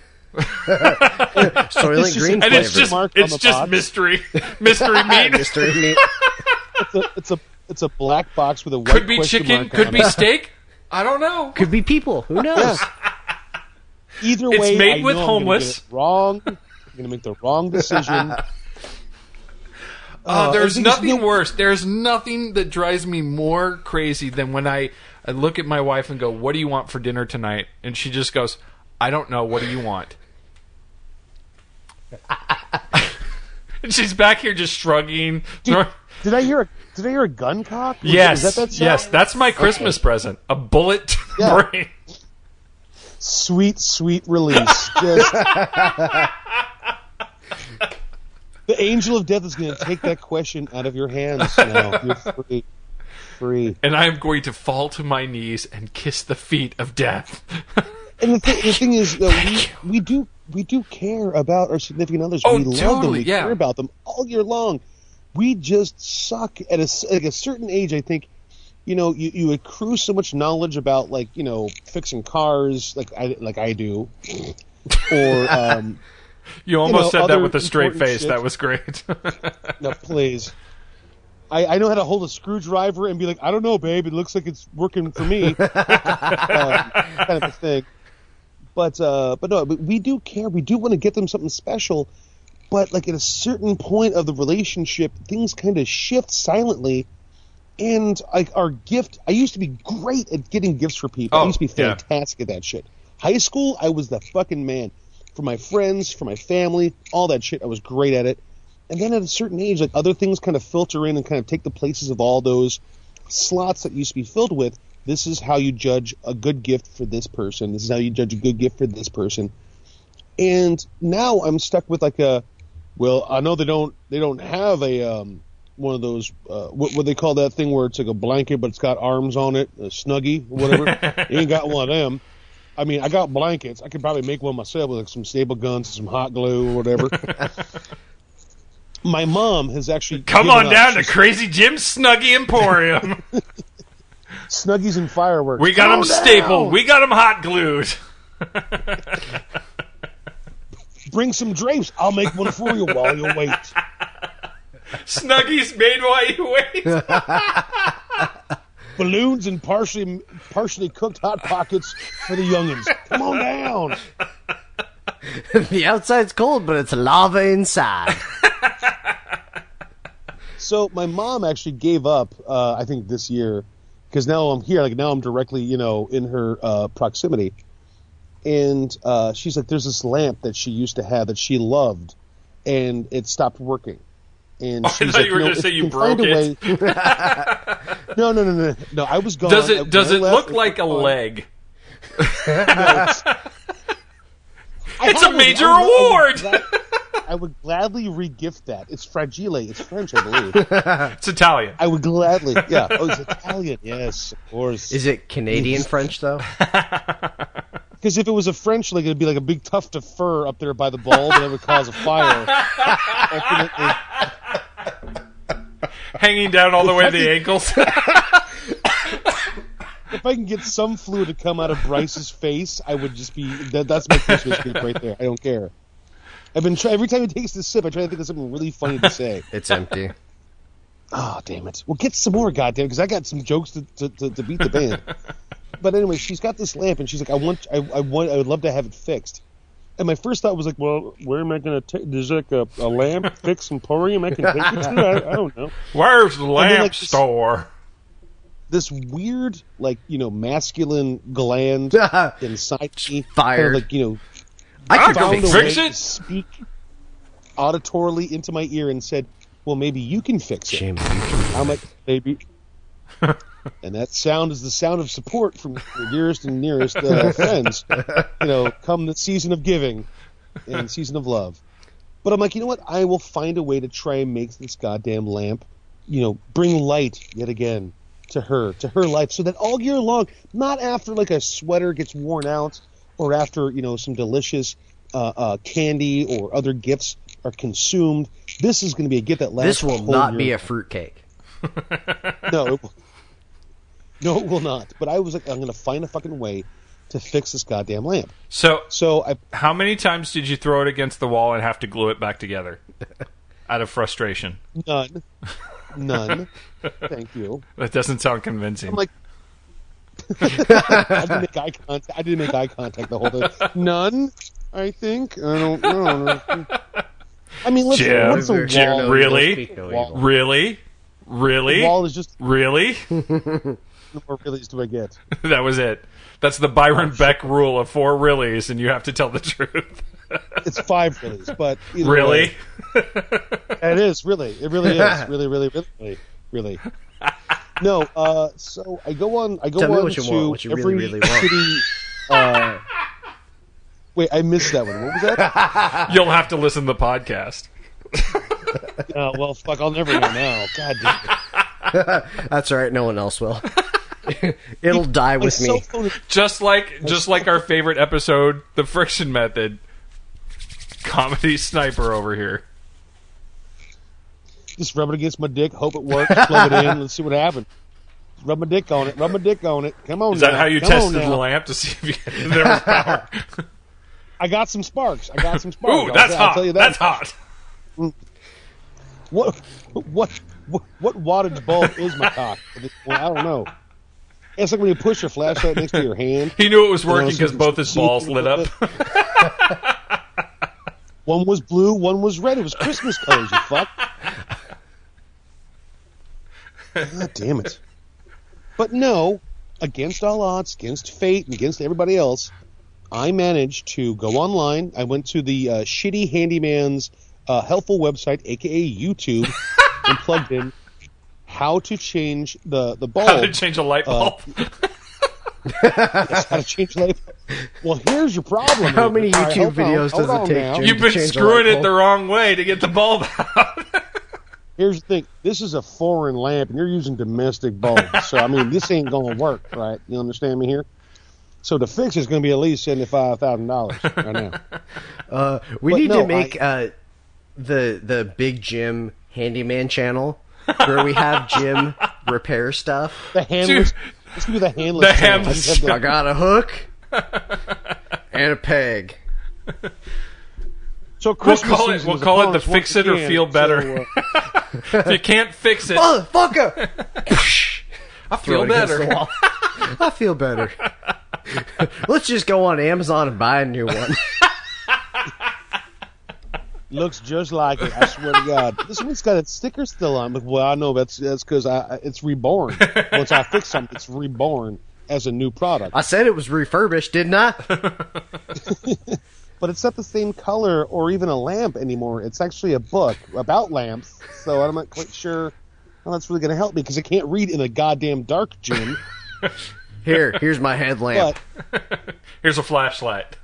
Soylent Green And it's flavor. just Mark on it's the just box. mystery meat. Mystery meat. It's a black box with a white Could be question chicken, mark could on be it. steak. I don't know. Could be people. Who knows? Either It's way, made I with know homeless. I'm gonna get it wrong. I'm going to make the wrong decision. There's I think it's nothing no- worse. There's nothing that drives me more crazy than when I look at my wife and go, "What do you want for dinner tonight?" And she just goes, "I don't know. What do you want?" And she's back here just shrugging. Dude, did I hear a gun cock? Yes, Is that yes, that's my Christmas present. A bullet to the Yeah. brain. Sweet, sweet release. Just, the angel of death is going to take that question out of your hands now. You're free. Free. And I am going to fall to my knees and kiss the feet of death. And the thing is, we do care about our significant others. Oh, we love them. totally, We yeah. care about them all year long. We just suck at a certain age. I think, you accrue so much knowledge about fixing cars, like I do, or You almost said that other with a straight important face. shit. That was great. no, please. I know how to hold a screwdriver and be like, I don't know, babe. It looks like it's working for me, kind of a thing. But no, we do care. We do want to get them something special. But like at a certain point of the relationship, things kind of shift silently. And like our gift, I used to be great at getting gifts for people. I used to be yeah. fantastic at that shit. High school, I was the fucking man. For my friends, for my family, all that shit, I was great at it. And then at a certain age, like other things kind of filter in and kind of take the places of all those slots that used to be filled with. This is how you judge a good gift for this person. This is how you judge a good gift for this person. And now I'm stuck with like I know they don't have a one of those what they call that thing where it's like a blanket but it's got arms on it, a Snuggie or whatever. You ain't got one of them. I mean, I got blankets. I could probably make one myself with like some staple guns and some hot glue or whatever. My mom has actually Come given on up. down to Crazy Jim's Snuggie Emporium. Snuggies and fireworks. We got them stapled. We got them hot glued. Bring some drapes. I'll make one for you while you wait. Snuggies made while you wait. Balloons and partially cooked Hot Pockets for the youngins. Come on down. The outside's cold, but it's lava inside. So my mom actually gave up, I think this year, because now I'm here. Like now I'm directly, in her proximity. And she's like, there's this lamp that she used to have that she loved, and it stopped working. And I she's thought like, you were going to say you broke it. No. I was gone. Does it look like a leg? It's a major award. I would gladly re-gift that. It's fragile. It's French, I believe. It's Italian. I would gladly. Yeah. Oh, it's Italian. Yes, of course. Is it Canadian French, though? Because if it was a French leg, it'd be like a big tuft of fur up there by the bulb, and it would cause a fire. Hanging down all the way to the ankles. If I can get some fluid to come out of Bryce's face, I would just be. That's my Christmas gift right there. I don't care. I've been every time he takes this sip, I try to think of something really funny to say. It's empty. Oh, damn it. Well, get some more, goddamn, because I got some jokes to beat the band. But anyway, she's got this lamp, and she's like, I would love to have it fixed. And my first thought was like, well, where am I going to take? There's like a lamp fix emporium I can take it to? I don't know. Where's the lamp store? This weird, masculine gland inside me. Fired. Kind of I can fix it. Speak auditorily into my ear and said, well, maybe you can fix it. Jim, I'm like, maybe. And that sound is the sound of support from your dearest and nearest friends. Come the season of giving and season of love. But I'm like, you know what? I will find a way to try and make this goddamn lamp, bring light yet again to her life, so that all year long, not after like a sweater gets worn out or after, some delicious candy or other gifts are consumed, this is going to be a gift that lasts. This will not be a fruitcake. No, it will not. But I was like, I'm going to find a fucking way to fix this goddamn lamp. So how many times did you throw it against the wall and have to glue it back together out of frustration? None. Thank you. That doesn't sound convincing. I'm like, I didn't make eye contact the whole time. None, I think. I don't know. I mean, listen, what's a wall? Really? The wall is just... Really? No more reallys do I get. That was it. That's the Byron Beck rule of 4 reallys, and you have to tell the truth. It's 5 reallys, but... Really? It is, really. It really is. Really. No, so I go on Tell me what you want, what you really want. Wait, I missed that one. What was that? You'll have to listen to the podcast. Well, fuck, I'll never know now. God damn it. That's all right, no one else will. It'll die with me. Just like our favorite episode, The Friction Method. Comedy sniper over here. Just rub it against my dick, hope it works, plug it in, let's see what happens. Rub my dick on it. Come on. Is that how you tested the lamp to see if there was power? I got some sparks. Ooh, that's hot. I'll tell you that. That's hot. What wattage bulb is my cock at this point? I don't know. It's like when you push your flashlight next to your hand. He knew it was working because both his balls lit up. One was blue, one was red. It was Christmas colors, you fuck. God damn it. But no, against all odds, against fate, and against everybody else, I managed to go online. I went to the Shitty Handyman's helpful website, a.k.a. YouTube, and plugged in how to change the bulb. How to change a light bulb. Yes, how to change light bulb. Well, here's your problem. How many YouTube videos does it take, Jim, You've been screwing it the wrong way to get the bulb out. Here's the thing. This is a foreign lamp, and you're using domestic bulbs. So, I mean, this ain't going to work, right? You understand me here? So, to fix it's going to be at least $75,000 right now. We need to make the Big Jim Handyman channel where we have Jim repair stuff. The handless, This could be the handless. The channel. handless. I got a hook and a peg. So We'll Christmas call it. season We'll is call it upon the us fix once it or again. feel better. So, If you can't fix it, Motherfucker! I Throw feel it against the better. wall. I feel better. Let's just go on Amazon and buy a new one. looks just like it. I swear to God. This one's got its sticker still on. But well, I know that's because it's reborn. Once I fix something, it's reborn as a new product. I said it was refurbished, didn't I? But it's not the same color or even a lamp anymore. It's actually a book about lamps. So I'm not quite sure how that's really going to help me because I can't read in the goddamn dark, Jim. Here's my headlamp. Here's a flashlight.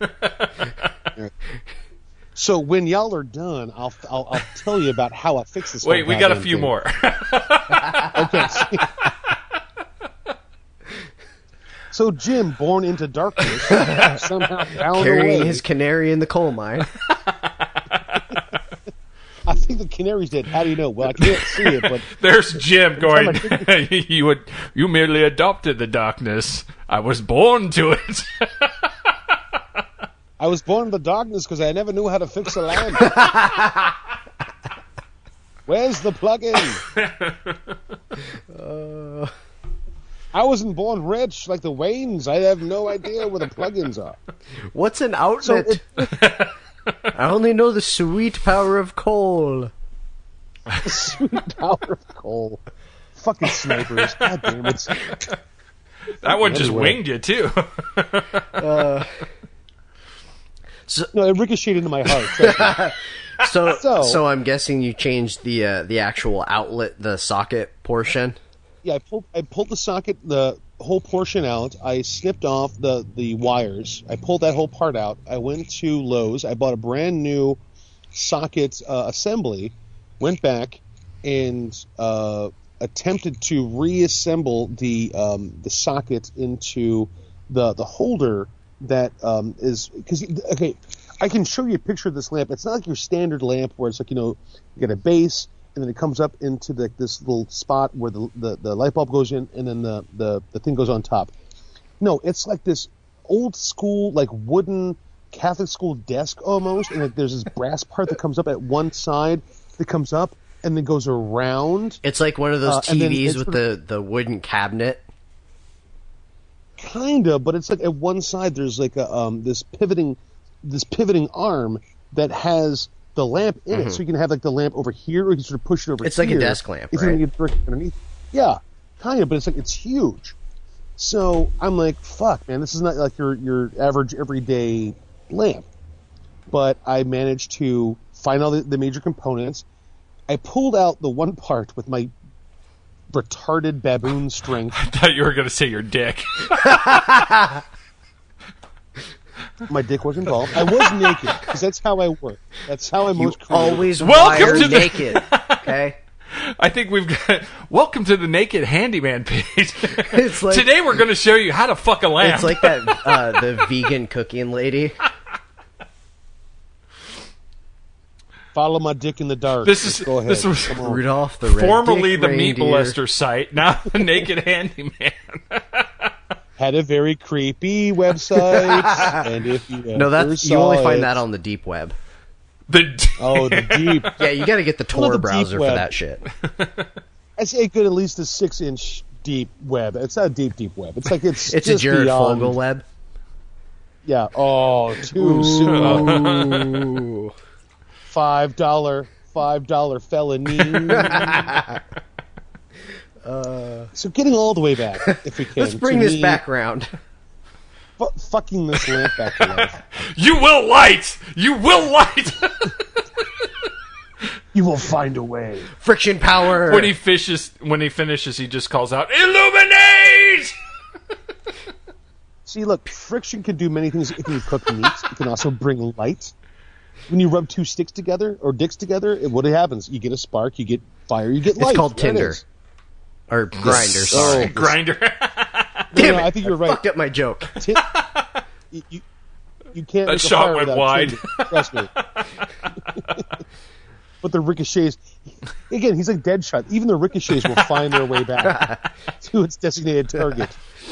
So when y'all are done, I'll tell you about how I fix this. Wait, whole we got a goddamn few thing. more. Okay. So Jim, born into darkness, somehow found Carrying a way. his canary in the coal mine. I think the canary's dead. How do you know? Well, I can't see it, but There's Jim going, you merely adopted the darkness. I was born to it. I was born in the darkness because I never knew how to fix a lamp. Where's the plug-in? I wasn't born rich like the Waynes. I have no idea where the plug-ins are. What's an outlet? I only know the sweet power of coal. Sweet power of coal. Fucking snipers. God damn it. That one just Anyway. winged you, too. No, it ricocheted into my heart. So I'm guessing you changed the actual outlet, the socket portion. Yeah, I pulled the socket, the whole portion out. I snipped off the wires. I pulled that whole part out. I went to Lowe's. I bought a brand new socket assembly. Went back and attempted to reassemble the socket into the holder that is because okay. I can show you a picture of this lamp. It's not like your standard lamp where it's like you get a base. And then it comes up into this little spot where the light bulb goes in, and then the thing goes on top. No, it's like this old school, like wooden Catholic school desk almost, and like there's this brass part that comes up at one side that comes up and then goes around. It's like one of those and then TVs it's with the wooden cabinet. Kinda, but it's like at one side there's like a this pivoting arm that has the lamp in it, so you can have like the lamp over here, or you can sort of push it over. It's here. like a desk lamp, if right? you get underneath. Yeah, kind of, but it's huge. So I'm like, fuck, man, this is not like your average everyday lamp. But I managed to find all the major components. I pulled out the one part with my retarded baboon strength. I thought you were going to say your dick. My dick was involved. I was naked because that's how I work. That's how I'm most creative. Always Welcome wire to the- naked. Okay. I think we've got. Welcome to the Naked Handyman page. It's like- Today we're going to show you how to fuck a lamp. It's like that the vegan cooking lady. Follow my dick in the dark. This is- Go ahead. this was- Come on. Rudolph the red formerly dick the Meat reindeer. Molester site, now the Naked Handyman. Had a very creepy website, and if you No, ever that's you saw only find it- that on the deep web. the deep. Yeah, you got to get the Well, Tor the deep browser for web. that shit. I say it could at least a 6-inch deep web. It's not a deep web. It's like it's It's a just Jared beyond, Fogle web. Yeah. Oh, too soon. $5 felony. So getting all the way back, if we can. Let's bring to this me back round. Fucking this lamp back to life. You will light! You will light! You will find a way. Friction power. when he finishes, he just calls out, "Illuminate!" See, look, friction can do many things. It can cook meat. It can also bring light. When you rub two sticks together or dicks together, what happens? You get a spark, you get fire, you get light. It's called There it Tinder. is. Or Grinder, sorry. Grinder. Damn No, it, I think you're right. fucked up my joke. You can't. That make a shot fire went without wide. Tinder. Trust me. But the ricochets, again, he's like Deadshot. Even the ricochets will find their way back to its designated target.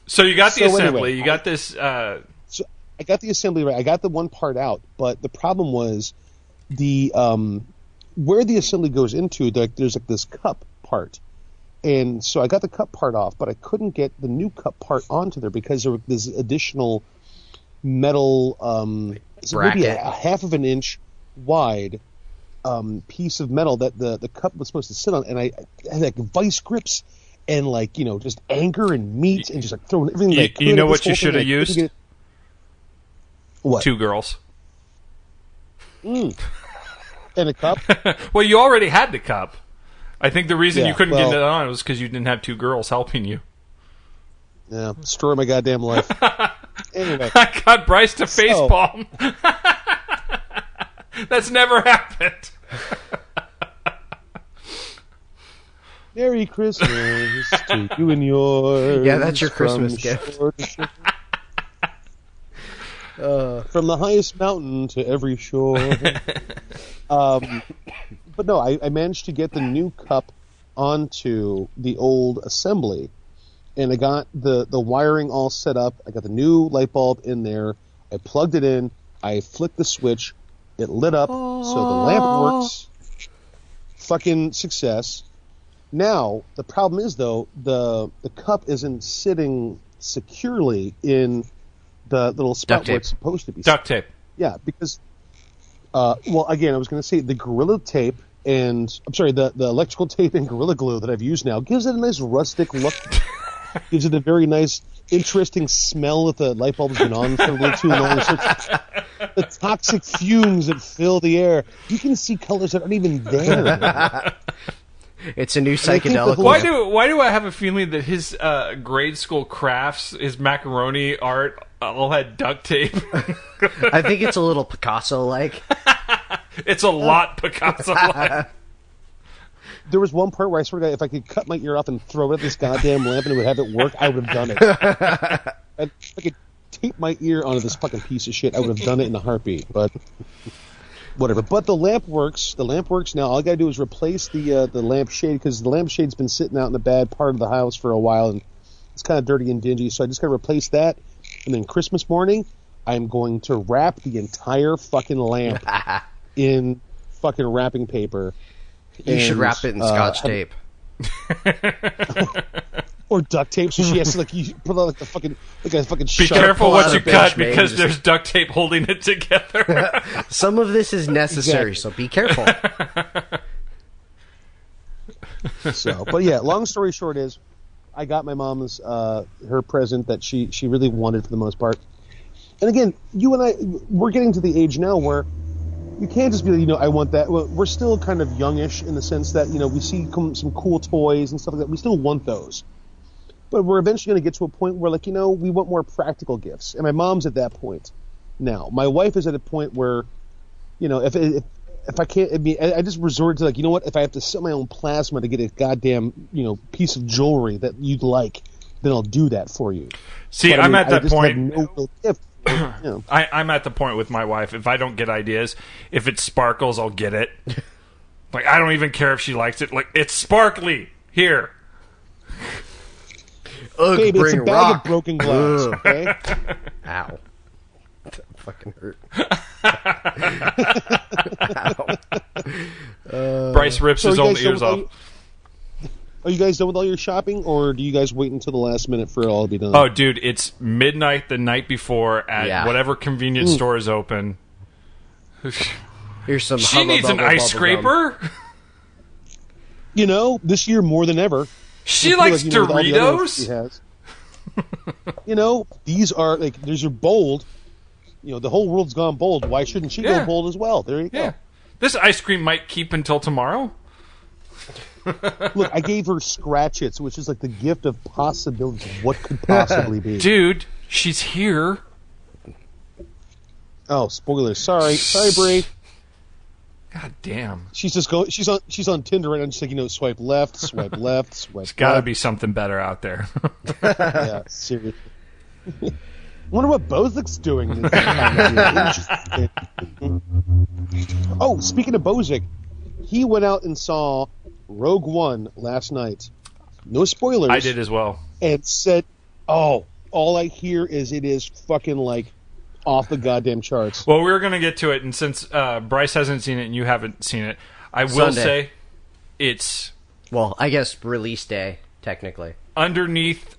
So you got the assembly. Anyway, you got this. So I got the assembly right. I got the one part out, but the problem was the where the assembly goes into. There's like this cup part, and so I got the cup part off, but I couldn't get the new cup part onto there because there was this additional metal, maybe a half of an inch wide piece of metal that the cup was supposed to sit on, and I had like vice grips. And just anger and meat and just like throwing everything. You know what you should have used? What? 2 girls. And a cup. Well, you already had the cup. I think the reason you couldn't get it on was because you didn't have 2 girls helping you. Yeah, destroy my goddamn life. Anyway, I got Bryce to facepalm. That's never happened. Merry Christmas to you and yours. Yeah, that's your Christmas gift. From the highest mountain to every shore. But no, I managed to get the new cup onto the old assembly, and I got the wiring all set up. I got the new light bulb in there. I plugged it in. I flicked the switch. It lit up, so the lamp works. Fucking success. Now, the problem is, though, the cup isn't sitting securely in the little spot where it's supposed to be. Duct tape. Yeah, because, again, I was going to say the Gorilla Tape the electrical tape and Gorilla Glue that I've used now gives it a nice rustic look. Gives it a very nice, interesting smell if the light bulb's been on for a little too long. So the toxic fumes that fill the air. You can see colors that aren't even there. It's a new psychedelic. Why do I have a feeling that his grade school crafts, his macaroni art, all had duct tape? I think it's a little Picasso-like. It's a lot Picasso-like. There was one part where I swear to God, if I could cut my ear off and throw it at this goddamn lamp and it would have it work, I would have done it. If I could tape my ear onto this fucking piece of shit, I would have done it in a heartbeat. But whatever. But the lamp works. The lamp works now. All I got to do is replace the lamp shade because the lamp shade's been sitting out in the bad part of the house for a while and it's kind of dirty and dingy. So I just got to replace that. And then Christmas morning, I'm going to wrap the entire fucking lamp in fucking wrapping paper. You should wrap it in Scotch tape. Or duct tape, so she has to you put on a fucking Be careful what you cut because there's duct tape holding it together. Some of this is necessary, so be careful. But yeah, long story short is, I got my mom's her present that she really wanted for the most part. And again, you and I, we're getting to the age now where you can't just be I want that. Well, we're still kind of youngish in the sense that, we see some cool toys and stuff like that. We still want those. But we're eventually going to get to a point where, we want more practical gifts. And my mom's at that point now. My wife is at a point where, if I can't, I just resort to if I have to sell my own plasma to get a goddamn, piece of jewelry that you'd like, then I'll do that for you. See, I'm at that point. No real gift. I'm at the point with my wife. If I don't get ideas, if it sparkles, I'll get it. I don't even care if she likes it. It's sparkly. Here. Babe, it's a bag of broken glass. Okay. Ow. That fucking hurt. Bryce rips his own ears off. Are you guys done with all your shopping, or do you guys wait until the last minute for it all to be done? Oh, dude, it's midnight the night before at whatever convenience store is open. Here's some. She needs an ice scraper. This year more than ever. She likes Doritos. She has. These are these are bold. The whole world's gone bold. Why shouldn't she go bold as well? There you go. This ice cream might keep until tomorrow. Look, I gave her Scratch-Its, which is the gift of possibilities. What could possibly be? Dude, she's here. Oh, spoilers. Sorry, Brie. God damn. She's just going. She's on Tinder right now. Just swipe left, swipe left, swipe. There's got to be something better out there. Yeah, seriously. Wonder what Bozik's doing. Oh, speaking of Bozik, he went out and saw Rogue One last night. No spoilers. I did as well. And said, "Oh, all I hear is it is fucking like off the goddamn charts. Well, we were going to get to it, and since Bryce hasn't seen it and you haven't seen it, I will Sunday. say it's... Well, I guess release day, technically. Underneath...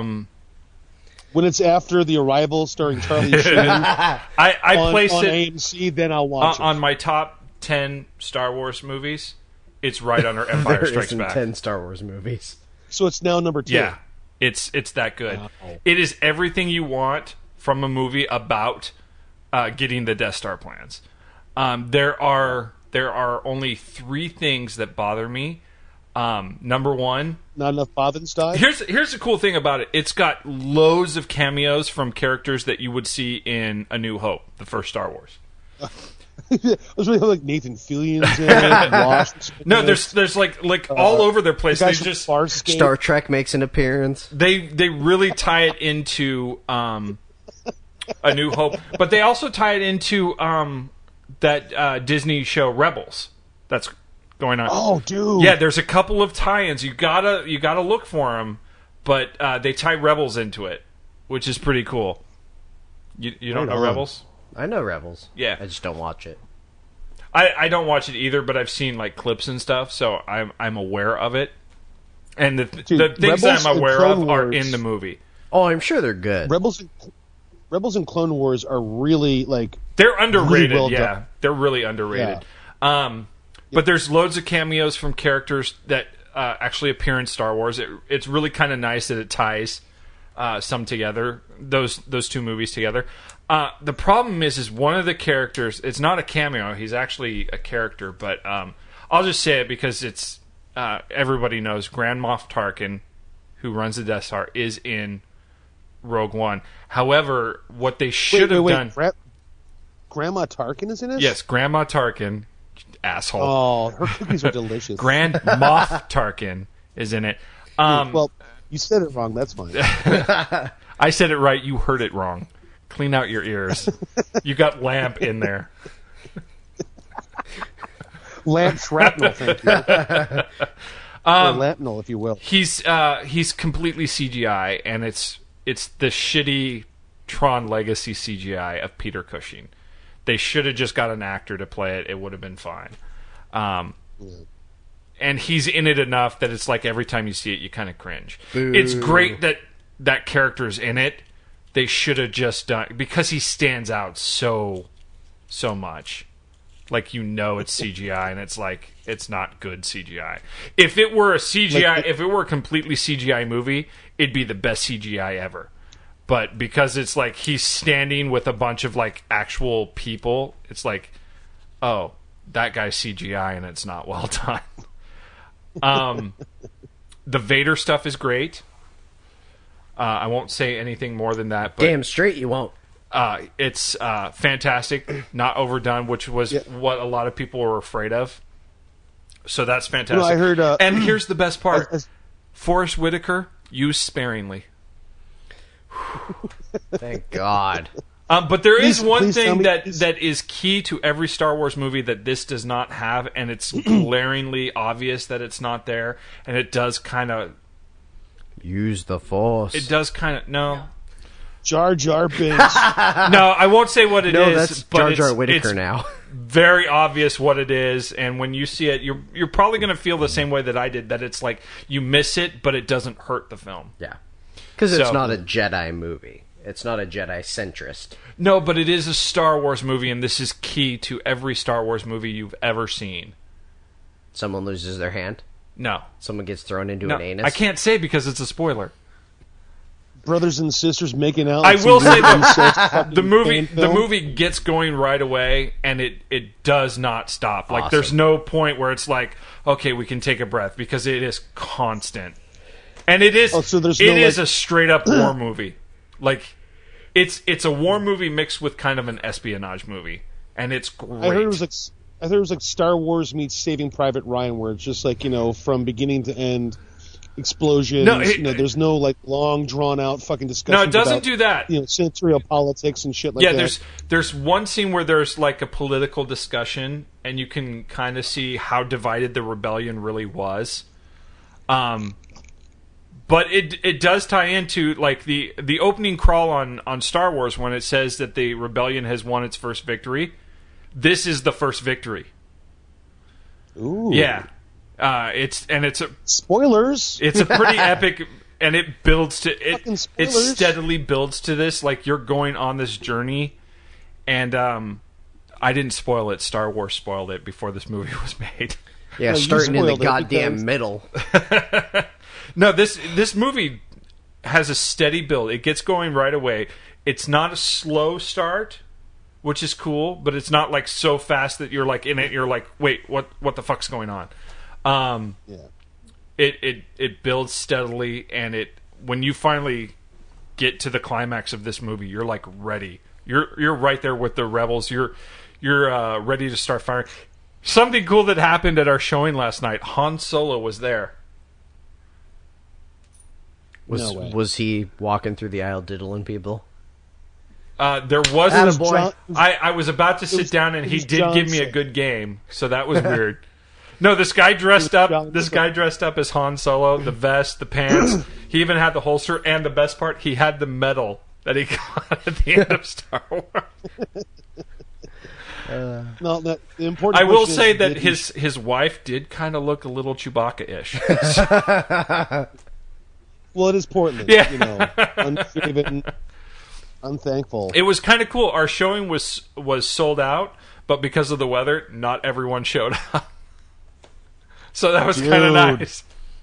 When it's after The Arrival starring Charlie Sheen I place on it AMC, then I'll watch it. on my top 10 Star Wars movies. It's right under Empire There Strikes isn't Back. 10 Star Wars movies. So it's now number 2. Yeah, it's that good. Wow. It is everything you want from a movie about getting the Death Star plans. There are only 3 things that bother me. Number one, not enough Bobbins died. Here's the cool thing about it. It's got loads of cameos from characters that you would see in A New Hope, the first Star Wars. I was really like Nathan Fillion's in it. Lost. No, there's like all over their place. The They guys from just Farscape. Star Trek makes an appearance. they really tie it into A New Hope, but they also tie it into that Disney show Rebels. That's going on. Oh, dude. Yeah, there's a couple of tie-ins. You gotta look for them, but they tie Rebels into it, which is pretty cool. You don't know Rebels? I know Rebels. Yeah. I just don't watch it. I don't watch it either, but I've seen like clips and stuff, so I'm aware of it. And the things that I'm aware of are in the movie. Oh, I'm sure they're good. Rebels and Clone Wars are really like they're underrated. Really well yeah, done. they're really underrated. But there's loads of cameos from characters that actually appear in Star Wars. It's really kind of nice that it ties some together. Those 2 movies together. The problem is one of the characters. It's not a cameo. He's actually a character. But I'll just say it because it's everybody knows Grand Moff Tarkin, who runs the Death Star, is in Rogue One. However, what they should have done. Grandma Tarkin is in it? Yes, Grandma Tarkin. Asshole. Oh, her cookies are delicious. Grand Moff Tarkin is in it. Well, you said it wrong. That's fine. I said it right. You heard it wrong. Clean out your ears. You got lamp in there. Lamp shrapnel, thank you. Or lampnel, if you will. He's completely CGI, and it's the shitty Tron Legacy CGI of Peter Cushing. They should have just got an actor to play it. It would have been fine. And he's in it enough that it's like every time you see it, you kind of cringe. Boo. It's great that character's in it. They should have just done... Because he stands out so much. Like, it's CGI, and it's like, it's not good CGI. If it were a CGI... if it were a completely CGI movie, it'd be the best CGI ever. But because it's like he's standing with a bunch of like actual people, it's like, oh, that guy's CGI and it's not well done. The Vader stuff is great. I won't say anything more than that. But, damn straight you won't. It's fantastic, not overdone, which was what a lot of people were afraid of. So that's fantastic. I heard, and here's the best part: Forrest Whitaker used sparingly. Thank God. But there is one please tell thing me- that is key to every Star Wars movie that this does not have, and it's glaringly obvious that it's not there, and it does kind of... Use the Force. It does kind of... No. Jar Jar Binks. No, I won't say what it is. No, that's but Jar Jar it's- Whittaker it's now. Very obvious what it is, and when you see it, you're probably going to feel the same way that I did, that it's like you miss it, but it doesn't hurt the film. Yeah. Because it's So- not a Jedi movie. It's not a Jedi centrist. No, but it is a Star Wars movie, and this is key to every Star Wars movie you've ever seen. Someone loses their hand. No. Someone gets thrown into No, an anus. I can't say because it's a spoiler. Brothers and sisters making out. I like will some say weird incest that fucking the movie fan film. gets going right away, and it does not stop. Like Awesome. there's no point where it's like, okay, we can take a breath, because it is constant, and it is. Oh, so there's it no, is like- a straight up war movie. Like it's a war movie mixed with kind of an espionage movie, and it's great. I heard it was like Star Wars meets Saving Private Ryan, where it's just like, from beginning to end, explosions. No, there's no like long drawn out fucking discussion. No, it doesn't about, do that. Senatorial politics and shit like that. Yeah, there's one scene where there's like a political discussion, and you can kind of see how divided the rebellion really was. But it does tie into like the opening crawl on Star Wars when it says that the rebellion has won its first victory. This is the first victory. Ooh. Yeah. It's a spoilers. It's a pretty epic, and it builds to it. Fucking It spoilers. steadily builds to this. Like you're going on this journey, and I didn't spoil it. Star Wars spoiled it before this movie was made. Yeah, you starting in the spoiled it goddamn because- middle. No, this movie has a steady build. It gets going right away. It's not a slow start, which is cool, but it's not like so fast that you're like in it. You're like, wait, what the fuck's going on? It builds steadily, and when you finally get to the climax of this movie, you're like ready. You're right there with the rebels. You're ready to start firing. Something cool that happened at our showing last night. Han Solo was there. No way. Was he walking through the aisle diddling people? There wasn't. Attaboy. I was about to sit down, and he did give me a good game, so that was weird. No, this guy dressed up. This guy dressed up as Han Solo. The vest, the pants. He even had the holster, and the best part, he had the medal that he got at the end of Star Wars. No, the important. I will question say is, that did his wife did kind of look a little Chewbacca-ish. Well, it is Portland. Yeah. You know, unshaven, unthankful. It was kind of cool. Our showing was sold out, but because of the weather, not everyone showed up. So that was kind of nice.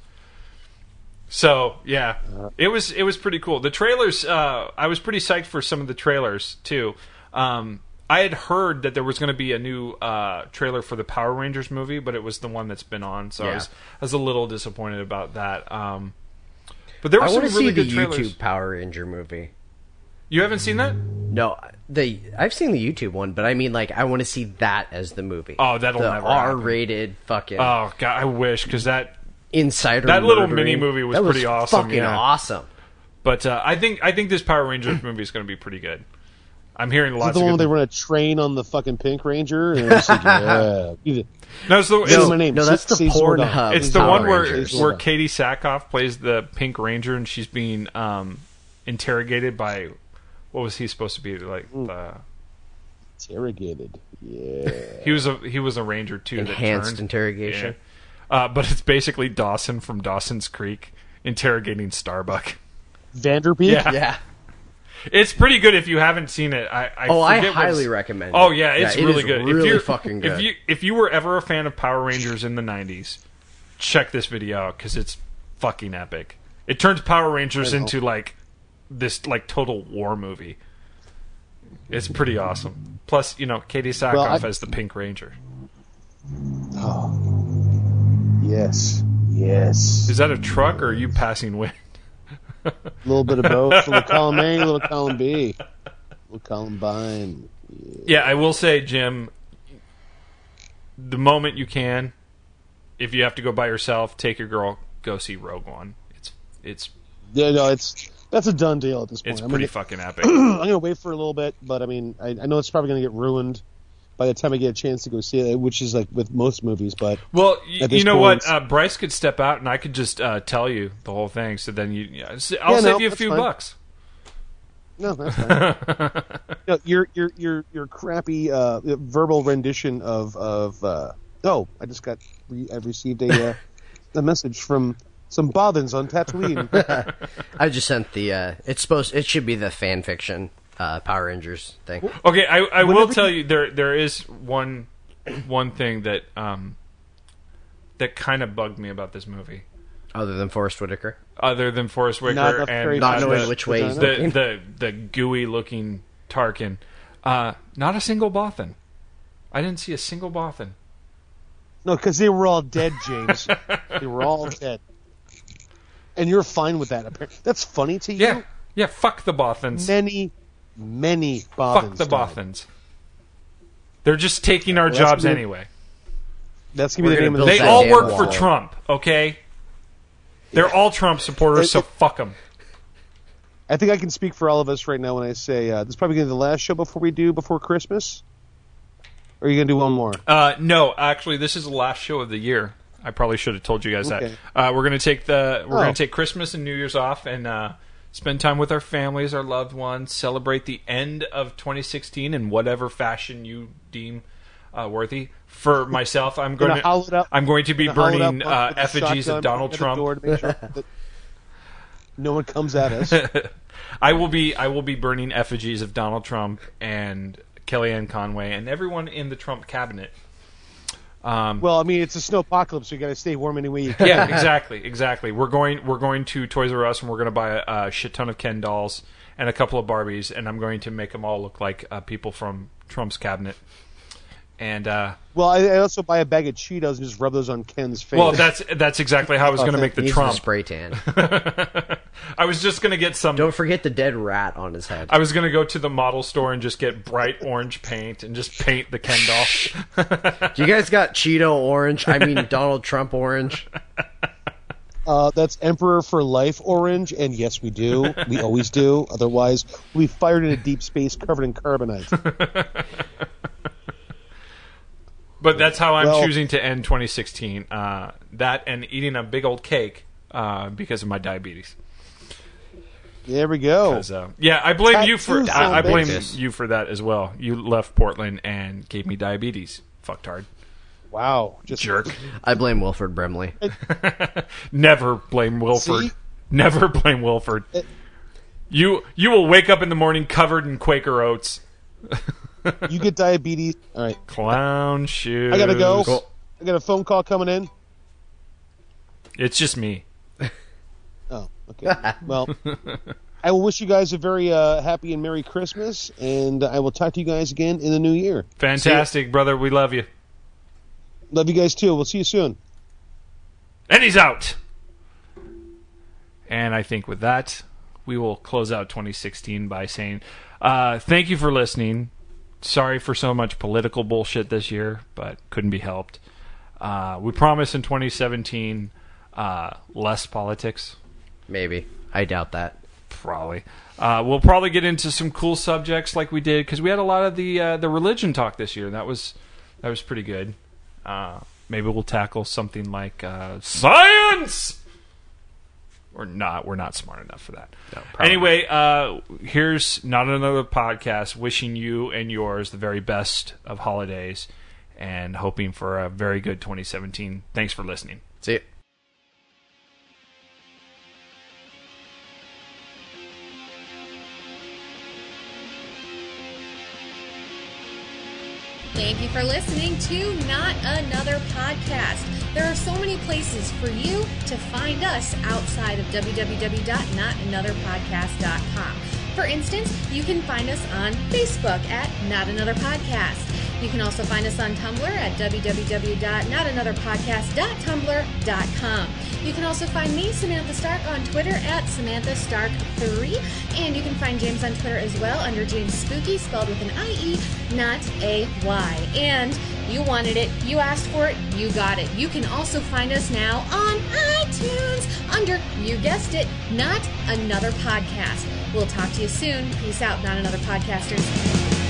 So yeah, it was pretty cool. The trailers, I was pretty psyched for some of the trailers too. I had heard that there was going to be a new trailer for the Power Rangers movie, but it was the one that's been on, so I was a little disappointed about that. But there were some really good trailers. YouTube Power Ranger movie. You haven't seen that? No, I've seen the YouTube one, but I mean, like, I want to see that as the movie. Oh, that'll the never happen. R-rated fucking. Oh god, I wish, because that insider that little murdering, mini movie was that pretty awesome. Fucking yeah. awesome. But I think this Power Rangers movie is going to be pretty good. I'm hearing Is it lots the of one where good. they run a train on the fucking Pink Ranger? And it's like, yeah. No, it's the, Say my name. No, that's the Say Zordon. Pornhub. it's the Power one where Rangers. where Katie Sackhoff plays the Pink Ranger, and she's being interrogated by what was he supposed to be like? Interrogated. Yeah. He was a ranger too. Enhanced that turned. interrogation. Yeah. But it's basically Dawson from Dawson's Creek interrogating Starbuck. Vanderbeek? Yeah. It's pretty good if you haven't seen it. I forget highly recommend it. Oh yeah, it's it really is good. Really if you're, fucking good. If you were ever a fan of Power Rangers in the 90s, check this video out because it's fucking epic. It turns Power Rangers into like this like total war movie. It's pretty awesome. Plus, you know, Katie Sackhoff as the Pink Ranger. Oh. Yes. Yes. Is that a truck or are you passing wind? A little bit of both. A little column A, a little column B. A little Columbine. Yeah, I will say, Jim, the moment you can, if you have to go by yourself, take your girl, go see Rogue One. It's Yeah, no, that's a done deal at this point. it's pretty fucking epic. I'm gonna wait for a little bit, but I mean, I know it's probably gonna get ruined by the time I get a chance to go see it, which is like with most movies. But Well, at this you know point, what? Bryce could step out, and I could just tell you the whole thing. So then I'll save you a that's few fine. bucks. No, that's fine. No, your crappy verbal rendition of oh, I just got I received a message from some bothans on Tatooine. I just sent the. It should be the fan fiction Power Rangers thing. Okay, I will tell you there is one thing that that kind of bugged me about this movie. Other than Forrest Whitaker. Other than Forrest Not Whitaker enough and Not knowing the, which way he's the, looking. the gooey looking Tarkin. Not a single Bothan. I didn't see a single Bothan. No, because they were all dead, James. They were all dead. And you're fine with that. Apparently. That's funny to you? Yeah, fuck the Bothans. Many Bothans. Fuck the died. Bothans. They're just taking our Well, that's jobs gonna be- anyway. That's going to be the We're name of gonna the They that all damn work wall. for Trump, okay? They're all Trump supporters, so fuck them. I think I can speak for all of us right now when I say this is probably going to be the last show before Christmas. Or are you going to do one more? No, actually, this is the last show of the year. I probably should have told you guys Okay. that. We're gonna take Christmas and New Year's off and spend time with our families, our loved ones, celebrate the end of 2016 in whatever fashion you deem worthy. For myself, I'm going to be burning effigies of Donald Trump. To make sure that no one comes at us. I will be burning effigies of Donald Trump and Kellyanne Conway and everyone in the Trump cabinet. Well, I mean, it's a snowpocalypse, so you got to stay warm any way you can. Yeah, exactly. We're going to Toys R Us and we're going to buy a shit ton of Ken dolls and a couple of Barbies, and I'm going to make them all look like people from Trump's cabinet. And well, I also buy a bag of Cheetos and just rub those on Ken's face. Well, that's exactly how I was going to make the Trump spray tan. I was just going to get some. Don't forget the dead rat on his head. I was going to go to the model store and just get bright orange paint and just paint the Ken doll. You guys got Cheeto orange? I mean Donald Trump orange. That's Emperor for Life orange, and yes, we do. We always do. Otherwise, we'll be fired into deep space covered in carbonite. But that's how I'm choosing to end 2016. That and eating a big old cake because of my diabetes. There we go. Yeah, I blame you for. I blame you for that as well. You left Portland and gave me diabetes. Fucktard. Wow, just jerk. I blame Wilford Brimley. Never blame Wilford. See? Never blame Wilford. You will wake up in the morning covered in Quaker Oats. You get diabetes. All right. Clown shoes. I gotta go. Cool. I got a phone call coming in. It's just me. Oh, okay. Well, I will wish you guys a very happy and Merry Christmas, and I will talk to you guys again in the new year. Fantastic, brother. We love you. Love you guys too. We'll see you soon. And he's out. And I think with that, we will close out 2016 by saying thank you for listening. Sorry for so much political bullshit this year, but couldn't be helped. We promise in 2017 less politics. Maybe. I doubt that. Probably. We'll probably get into some cool subjects like we did, because we had a lot of the religion talk this year. That was pretty good. Maybe we'll tackle something like science! Or not. We're not smart enough for that. No, anyway, here's Not Another Podcast, wishing you and yours the very best of holidays and hoping for a very good 2017. Thanks for listening. See you. Thank you for listening to Not Another Podcast. There are so many places for you to find us outside of www.notanotherpodcast.com. For instance, you can find us on Facebook at Not Another Podcast. You can also find us on Tumblr at www.notanotherpodcast.tumblr.com. You can also find me, Samantha Stark, on Twitter at SamanthaStark3. And you can find James on Twitter as well under James Spooky, spelled with an I-E, not a Y. And you wanted it, you asked for it, you got it. You can also find us now on iTunes under, you guessed it, Not Another Podcast. We'll talk to you soon. Peace out, Not Another Podcasters.